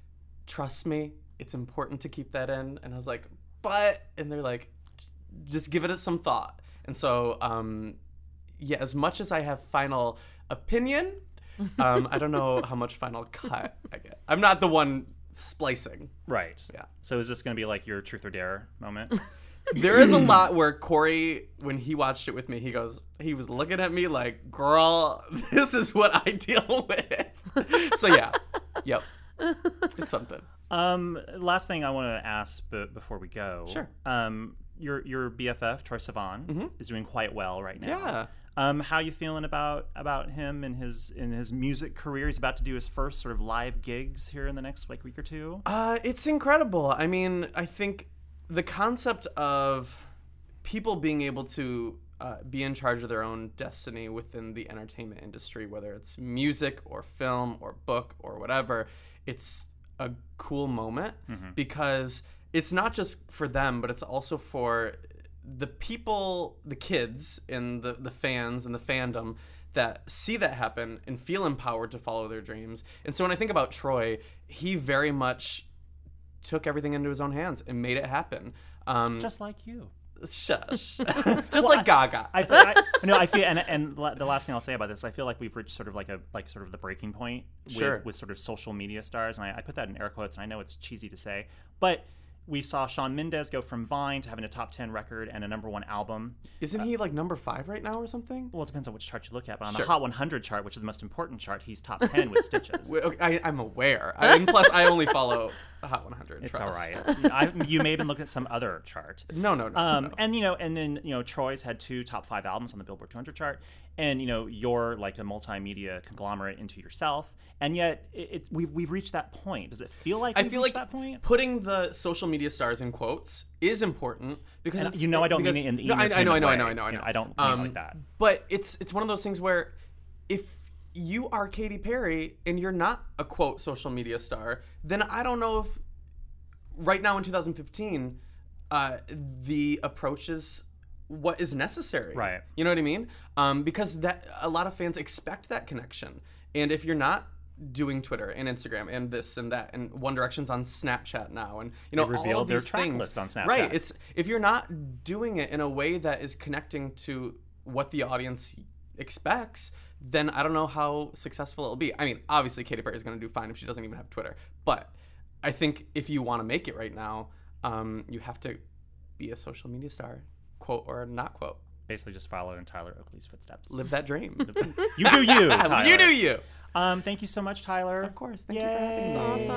trust me, it's important to keep that in. And I was like, but, and they're like, just give it some thought. And so, um, yeah, as much as I have final opinion, um, I don't know how much final cut I get. I'm not the one splicing. Right. Yeah. So is this going to be like your truth or dare moment? There is a lot where Corey, when he watched it with me, he goes, he was looking at me like, girl, this is what I deal with. So yeah, yep, it's something. Um, last thing I want to ask, but before we go, Sure. Um, your your B F F Troye Sivan is doing quite well right now. Yeah. Um, how you feeling about about him and his in his music career? He's about to do his first sort of live gigs here in the next like week or two. Uh, it's incredible. I mean, I think the concept of people being able to uh, be in charge of their own destiny within the entertainment industry, whether it's music or film or book or whatever, it's a cool moment because it's not just for them, but it's also for the people, the kids and the, the fans and the fandom that see that happen and feel empowered to follow their dreams. And so when I think about Troye, he very much took everything into his own hands and made it happen. Um, Just like you. shush. Just like Gaga. I, I no, I feel, and and la- the last thing I'll say about this, I feel like we've reached sort of like a like sort of the breaking point with, Sure. with sort of social media stars, and I, I put that in air quotes, and I know it's cheesy to say, but we saw Shawn Mendes go from Vine to having a top ten record and a number one album. Isn't he like number five right now or something? Well, it depends on which chart you look at, but on Sure. the Hot one hundred chart, which is the most important chart, he's top ten with Stitches. Wait, okay, I, I'm aware. I, and plus, I only follow the Hot one hundred. It's trust. all right. It's- I, you may have been looking at some other chart. No, no, no. Um, no. and you know, and then you know, Troy's had two top five albums on the Billboard two hundred chart, and you know, you're like a multimedia conglomerate into yourself, and yet it, it we've we've reached that point. Does it feel like I we've feel reached like that point? putting the social media stars in quotes is important because And it's, you know I don't mean because, it in the no, I, I know, I entertainment know, I way. know, I know, I You know. know, I don't mean it like that. But it's it's one of those things where if you are Katy Perry and you're not a quote social media star, then I don't know if right now in two thousand fifteen uh, the approach is what is necessary. Right. You know what I mean? Um, because that a lot of fans expect that connection, and if you're not doing Twitter and Instagram and this and that and One Direction's on Snapchat now and you know They all revealed of their these track things list on Snapchat. right it's if you're not doing it in a way that is connecting to what the audience expects, then I don't know how successful it'll be. I mean, obviously Katy Perry is going to do fine if she doesn't even have Twitter, but I think if you want to make it right now, um, you have to be a social media star, quote or not quote. Basically, just follow in Tyler Oakley's footsteps. Live that dream. You do you, Tyler. You do you. Um, thank you so much, Tyler. Of course. Thank Yay. you for having me.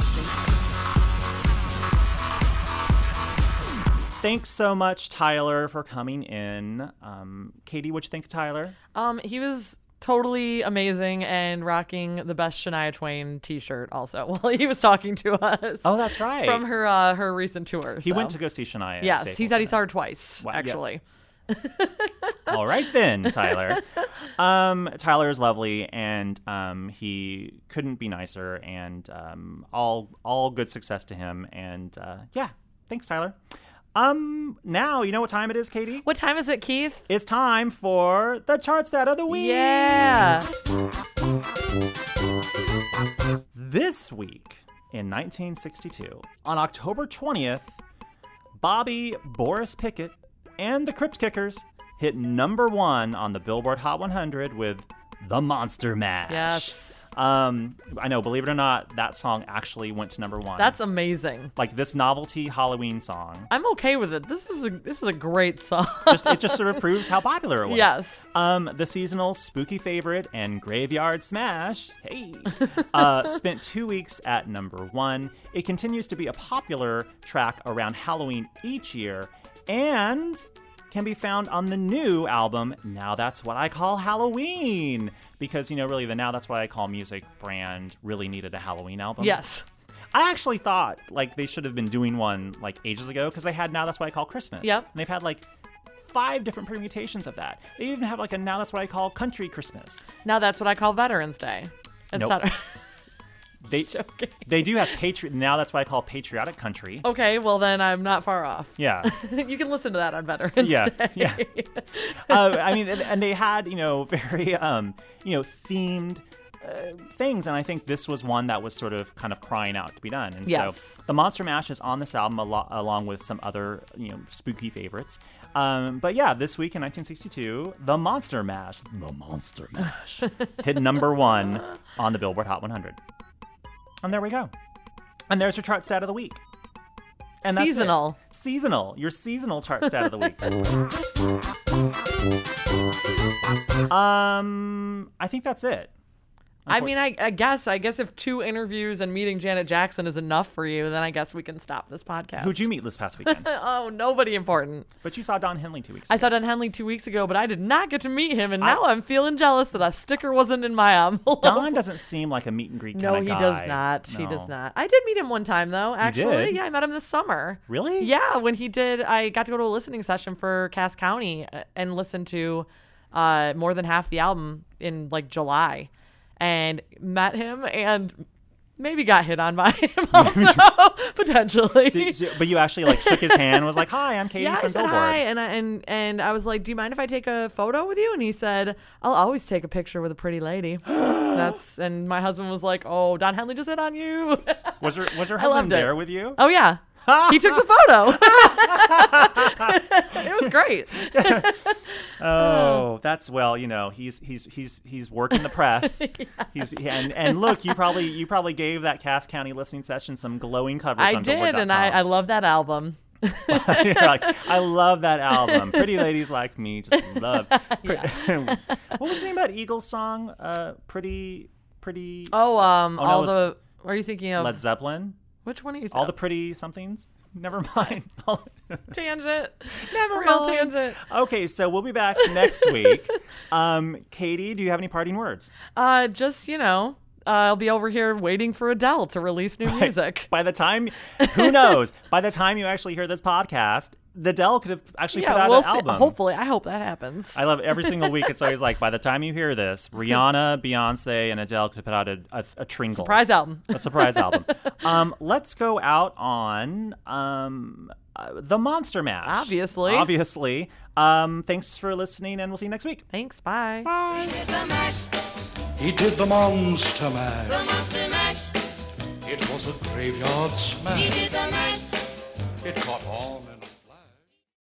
Awesome. Thanks so much, Tyler, for coming in. Um, Katie, what'd you think of Tyler? Um, he was totally amazing and rocking the best Shania Twain T-shirt also while he was talking to us. Oh, that's right. From her uh, her recent tour. He so. went to go see Shania. at Yes, Staples he said he Center. saw her twice Wow, yeah. actually. All right then, Tyler. Um, Tyler is lovely, and um, he couldn't be nicer, and um, all all good success to him. And uh, yeah, thanks, Tyler. Um, now you know what time it is, Katie? What time is it, Keith? It's time for the chart stat of the week. Yeah. This week in nineteen sixty-two, on October twentieth, Bobby Boris Pickett and the Crypt Kickers hit number one on the Billboard Hot one hundred with The Monster Mash. Yes. Um, I know, believe it or not, that song actually went to number one. That's amazing. Like this novelty Halloween song. I'm okay with it. This is a this is a great song. Just it just sort of proves how popular it was. Yes. Um, the seasonal spooky favorite and graveyard smash, hey, uh, spent two weeks at number one. It continues to be a popular track around Halloween each year, and can be found on the new album, Now That's What I Call Halloween. Because, you know, really, the Now That's What I Call Music brand really needed a Halloween album. Yes. I actually thought, like, they should have been doing one, like, ages ago, because they had Now That's What I Call Christmas. Yep. And they've had, like, five different permutations of that. They even have, like, a Now That's What I Call Country Christmas. Now that's what I call Veterans Day. Et Nope. cetera. They, they do have patri- Now That's What I Call Patriotic Country. Okay, well then I'm not far off. Yeah. You can listen to that on Veterans Yeah, Day. yeah. uh, I mean, and, and they had, you know, very, um, you know, themed uh, things, and I think this was one that was sort of kind of crying out to be done. And Yes. so the Monster Mash is on this album a lo- along with some other, you know, spooky favorites. Um, but yeah, this week in nineteen sixty-two, the Monster Mash, the Monster Mash, hit number one on the Billboard Hot one hundred. And there we go. And there's your chart stat of the week. And that's it. Seasonal. Seasonal. Your seasonal chart stat of the week. um, I think that's it. I mean, I, I guess I guess if two interviews and meeting Janet Jackson is enough for you, then I guess we can stop this podcast. Who'd you meet this past weekend? Oh, nobody important. But you saw Don Henley two weeks ago. I saw Don Henley two weeks ago, but I did not get to meet him, and now I, I'm feeling jealous that a sticker wasn't in my envelope. Don doesn't seem like a meet and greet kind No, of he guy. does not. He No. does not. I did meet him one time, though, actually. did? Yeah, I met him this summer. Really? Yeah, when he did, I got to go to a listening session for Cass County uh, and listen to uh, more than half the album in, like, July. And met him and maybe got hit on by him also, potentially. Did you, but you actually like shook his hand and was like, "Hi, I'm Katie yeah, from I said Billboard." hi, and I, and and I was like, "Do you mind if I take a photo with you?" And he said, "I'll always take a picture with a pretty lady." That's and my husband was like, "Oh, Don Henley just hit on you." Was your was your I loved husband it. there with you? Oh yeah. He took the photo. It was great. Oh, that's well, you know, he's he's he's he's working the press. Yes. He's and and look, you probably you probably gave that Cass County listening session some glowing coverage. I on did, and I, I love that album. You're like, I love that album. Pretty ladies like me just love. What was the name of that Eagles song? Uh, pretty, pretty. Oh, um, Oh, no, all it was the. What are you thinking of? Led Zeppelin. Which one are you? Th- All the pretty somethings. Never mind. Tangent. Never Real mind. tangent. Okay, so we'll be back next week. Um, Katie, do you have any parting words? Uh, just you know, uh, I'll be over here waiting for Adele to release new Right. music. By the time, who knows? By the time you actually hear this podcast, Adele could have actually Yeah, put out we'll an see. album. Hopefully, I hope that happens. I love every single week. It's always like, by the time you hear this, Rihanna, Beyonce, and Adele could put out a, a, a tringle. Surprise album. A surprise album. Um, let's go out on um, uh, the Monster Mash. Obviously. Obviously. Um, thanks for listening, and we'll see you next week. Thanks. Bye. Bye. He did the mash. He did the Monster Mash. The Monster Mash. It was a graveyard smash. He did the mash. It caught on.